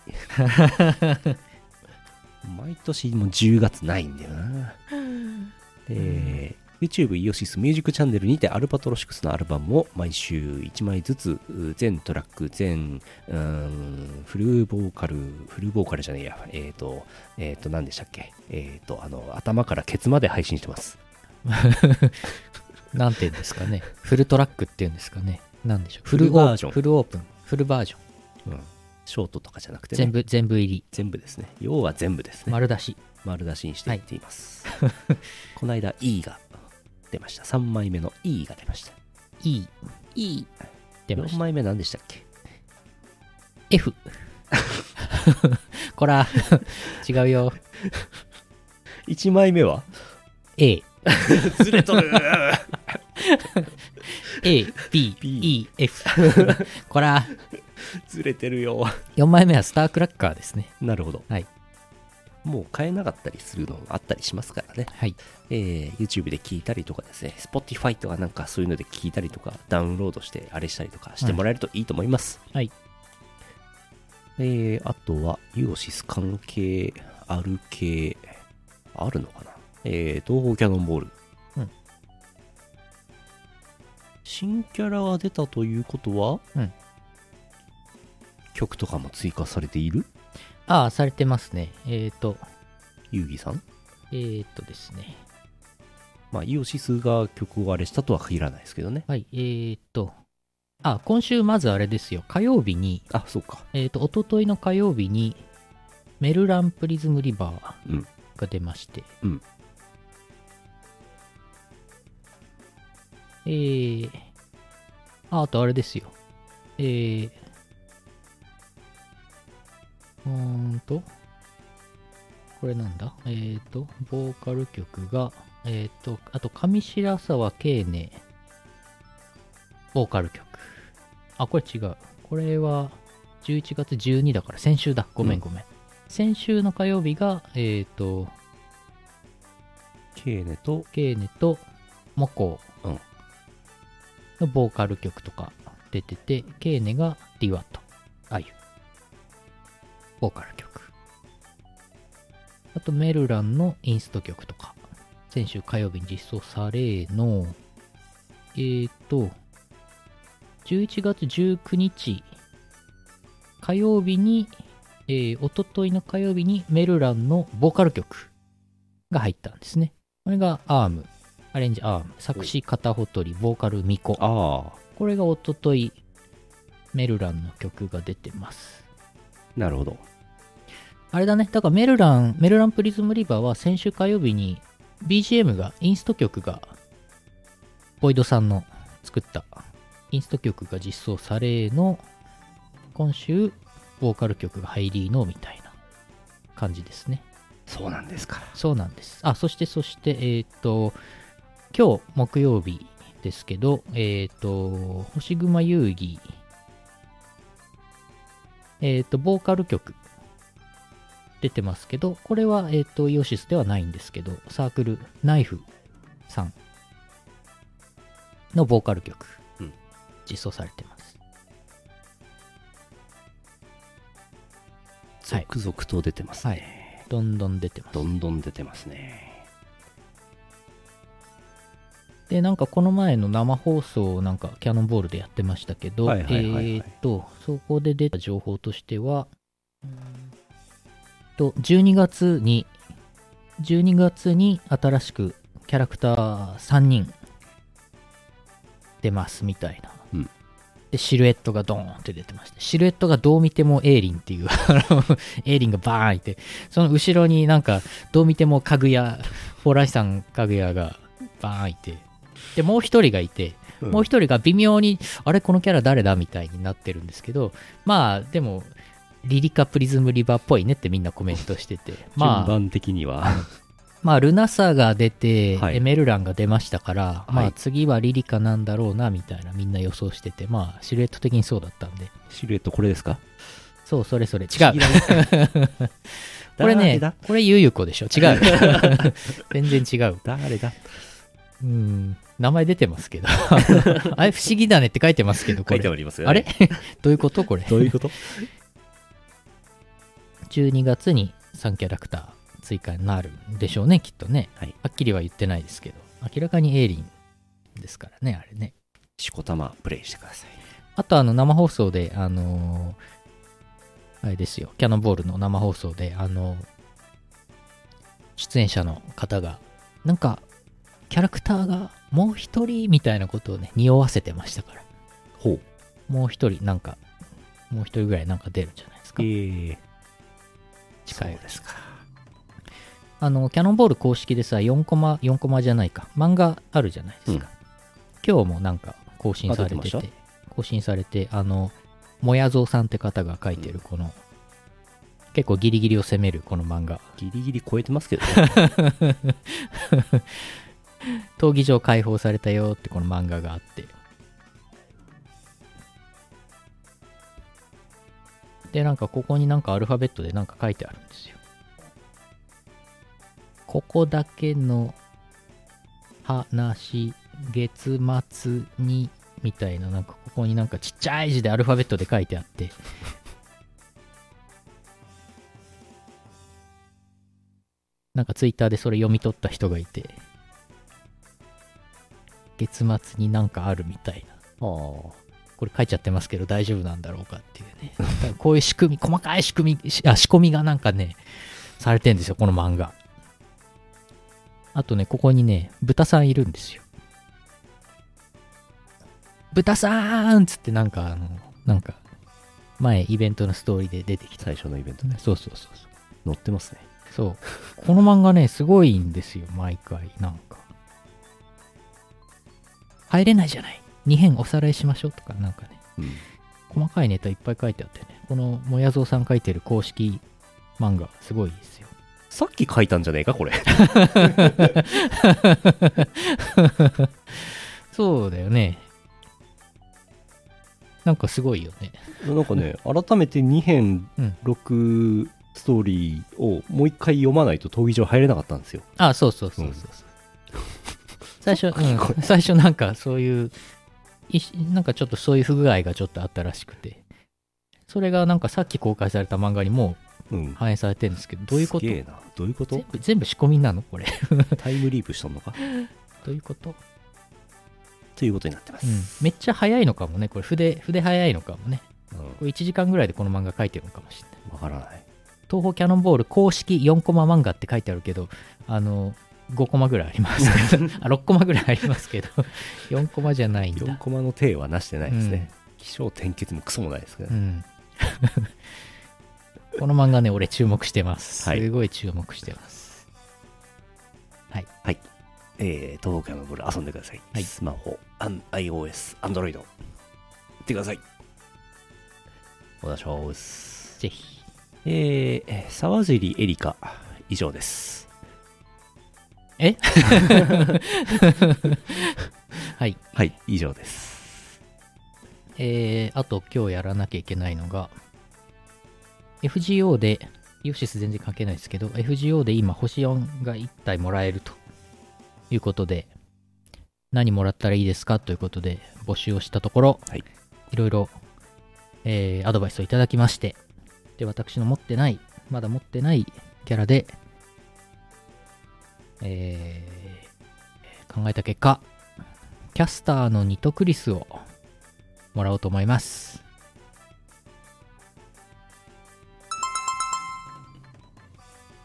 毎年もうじゅうがつないんだよな。で、YouTube イオシスミュージックチャンネルにてアルバトロシクスのアルバムを毎週いちまいずつ全トラック全うーんフルボーカルフルボーカルじゃねえやえっ、ー、とえっ、ー、と何でしたっけえっ、ー、とあの頭からケツまで配信してます。 なんていうんですかね、フルトラックっていうんですかね、なんでしょう、フルフルバージョン、 フルオープン、フルバージョン、 うん、ショートとかじゃなくて、ね、 全部全部入り、 全部ですね。要は全部ですね。 丸出し丸出しにしていっています。はい、この間 E が出ました。さんまいめの E が出ました。 E E 出ました。 よんまいめ何でしたっけ F こら違うよ。 いちまいめは A ずれとる A、B、E、F こらずれてるよ。 よんまいめはスタークラッカーですね。 なるほど。 はい。 もう買えなかったりするのもあったりしますからね。 はい。 えー、YouTube で聞いたりとかですね、Spotify とかなんかそういうので聞いたりとか、ダウンロードしてあれしたりとかしてもらえるといいと思います。 はい。 えー、あとは、ユオシス関係ある系、あるのかなえー、東方キャノンボール。 うん。 新キャラが出たということは、 うん。 曲とかも追加されている？ ああ、されてますね。えっ、ー、と、 ユーギさんえっ、ー、とですね。 まあ、イオシスが曲をあれしたとは限らないですけどね。 はい、えっ、ー、と、あ、今週まずあれですよ。火曜日に、 あ、そうか。 えっ、と、おとといの火曜日に、メルランプリズムリバーが出まして、 うん。うん、 えー、あ、あとあれですよ。えー、うーんと、これなんだえーと、ボーカル曲が、えーと、あと、上白沢慶音、ボーカル曲。あ、これ違う。これは、じゅういちがつじゅうにだから先週だ。ごめんごめん。うん、先週の火曜日が、えーと、 ケーネと、 ケーネと、モコうんのボーカル曲とか出てて、ケーネがディワとアユ。ボーカル曲。あと、メルランのインスト曲とか、先週火曜日に実装されの、えーと、じゅういちがつじゅうくにち、火曜日に、えー、おとといの火曜日にメルランのボーカル曲が入ったんですね。これがアーム、アレンジアーム、作詞片ほとり、ボーカルミコ。 ああ。 これがおととい、メルランの曲が出てます。 なるほど。 あれだね。だからメルラン、メルランプリズムリバーは先週火曜日に ビージーエム が、インスト曲が、ボイドさんの作ったインスト曲が実装されの、今週、ボーカル曲が入りのみたいな感じですね。 そうなんですか。 そうなんです。あ、そしてそして、えっと、今日木曜日ですけど、えっと、星熊遊戯、えっと、ボーカル曲、出てますけど、これは、えっと、イオシスではないんですけど、サークル、ナイフさんのボーカル曲、 うん、 実装されてます。 続々と出てますね。はい。 どんどん出てます。 どんどん出てますね。 で、なんかこの前の生放送をなんかキャノンボールでやってましたけど、えーっと、そこで出た情報としては、とじゅうにがつにじゅうにがつに新しくキャラクターさんにん出ますみたいなでシルエットがドーンって出てました。シルエットがどう見てもエイリンっていうあのエイリンがバーンいて、その後ろになんかどう見てもかぐやフォーライさんかぐやがバーンいて、でもう一人がいて、うん、もう一人が微妙にあれこのキャラ誰だみたいになってるんですけど、まあでもリリカプリズムリバーっぽいねってみんなコメントしてて、まあ順番的にはまあルナサが出て、 はい、 エメルランが出ましたから、 はい、 まあ次はリリカなんだろうなみたいなみんな予想してて、まあシルエット的にそうだったんで。 シルエットこれですか？ そう、それそれ違うこれね、これゆゆこでしょ。違う全然違う。 誰だ？ うん、名前出てますけどあれ不思議だねって書いてますけど、これ書いてありますよ、 ね、あれどういうことこれどういうことじゅうにがつにさんキャラクター追加になるんでしょうね、きっとね、はい、はっきりは言ってないですけど、明らかにエイリンですからね、あれね。 しこたまプレイしてください。 あとあの生放送であのー、あれですよ、キャノンボールの生放送であのー、出演者の方がなんかキャラクターがもう一人みたいなことをね匂わせてましたから。 ほう。 もう一人なんかもう一人ぐらいなんか出るんじゃないですか。 えー、 近いですか。 あのキャノンボール公式でさよんコマよんコマじゃないか漫画あるじゃないですか、うん、今日もなんか更新されてて更新されてあのもやぞうさんって方が書いてるこの、うん、結構ギリギリを攻めるこの漫画ギリギリ超えてますけどね闘技場解放されたよってこの漫画があって、でなんかここになんかアルファベットでなんか書いてあるんですよ。ここだけの話月末にみたいな、なんかここになんかちっちゃい字でアルファベットで書いてあってなんかツイッターでそれ読み取った人がいて、月末になんかあるみたいな、これ書いちゃってますけど大丈夫なんだろうかっていうねこういう仕組み、細かい仕組みあ仕込みがなんかねされてんですよこの漫画。あとね、ここにね、豚さんいるんですよ。豚さーんつってなんかあの、なんか、前イベントのストーリーで出てきた。 最初のイベントね。 そうそうそうそう。 載ってますね。 そう。この漫画ね、すごいんですよ、毎回。なんか。入れないじゃない。に編おさらいしましょうとか、なんかね。うん、細かいネタいっぱい書いてあってね。このもやぞうさん書いてる公式漫画、すごいですよ。 さっき書いたんじゃねえかこれそうだよね。なんかすごいよね。 なんかね改めてに編ろくストーリーをもう一回読まないと闘技場入れなかったんですよ。 あ、そうそうそうそうそう、うん、最初、うん、最初なんかそういうなんかちょっとそういう不具合がちょっとあったらしくて、それがなんかさっき公開された漫画にも反映されてるんですけど、うん、どういうこと？ すげえな。どういうこと？ 全部、全部仕込みなのこれタイムリープしとんのかどういうこと？ ということになってます、うん、 めっちゃ早いのかもねこれ。筆筆早いのかもね、うん、これいちじかんぐらいでこの漫画書いてるのかもしれない。 わからない。 東宝キャノンボール公式よんコマ漫画って書いてあるけど、あのごコマぐらいありますけどあろっコマぐらいありますけどよんコマじゃないんだ。 よんコマの体はなしてないですね、うん、起承転結もクソもないですけど、ね、うんこの漫画ね俺注目してます、はい、すごい注目してます。はいはい、えー、東宝キャノンボール遊んでください、はい、スマホ、iOS、Android 行ってください。お願いします。 ぜひ。 えー、沢尻エリカ以上です。 えはいはい以上です。 えー、あと今日やらなきゃいけないのが エフジーオー でイオシス全然関係ないですけど エフジーオー で今星よんがいったいもらえるということで、何もらったらいいですかということで募集をしたところ、はい、いろいろ、えー、アドバイスをいただきまして、で私の持ってないまだ持ってないキャラで、えー、考えた結果キャスターのニトクリスをもらおうと思います。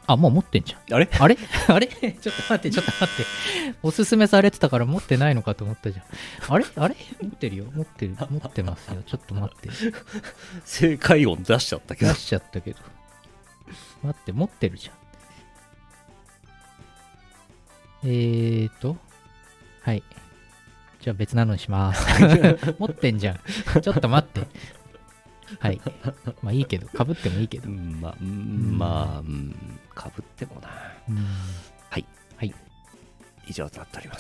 あ、もう持ってんじゃん。 あれあれあれちょっと待って、ちょっと待って。おすすめされてたから持ってないのかと思ったじゃん。あれあれ持ってるよ。持ってる。持ってますよ。ちょっと待って。 正解音出しちゃったけど。 出しちゃったけど。待って、持ってるじゃん。えーと。はい。じゃあ別なのにします。持ってんじゃん。ちょっと待って。はい。まあいいけど、被ってもいいけど。 うん、まあ、うん、まあ、うん、被ってもな。 うんはい。 はい。 以上となっております。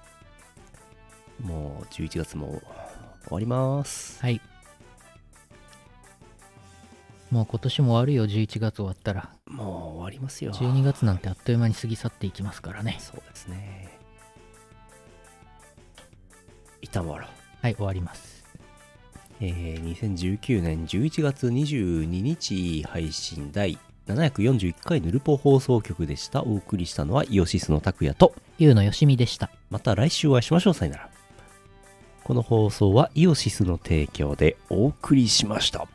もうじゅういちがつも終わります。 はい。もう今年も終わるよ、じゅういちがつ終わったら。 もう終わりますよ。 じゅうにがつなんてあっという間に過ぎ去っていきますからね。 そうですね。一旦終わろう。 はい、終わります。 えー、にせんじゅうきゅうねんじゅういちがつにじゅうににち配信第ななひゃくよんじゅういっかいヌルポ放送局でした。お送りしたのはイオシスの拓也とゆうのよしみでした。 また来週お会いしましょう。さよなら。この放送はイオシスの提供でお送りしました。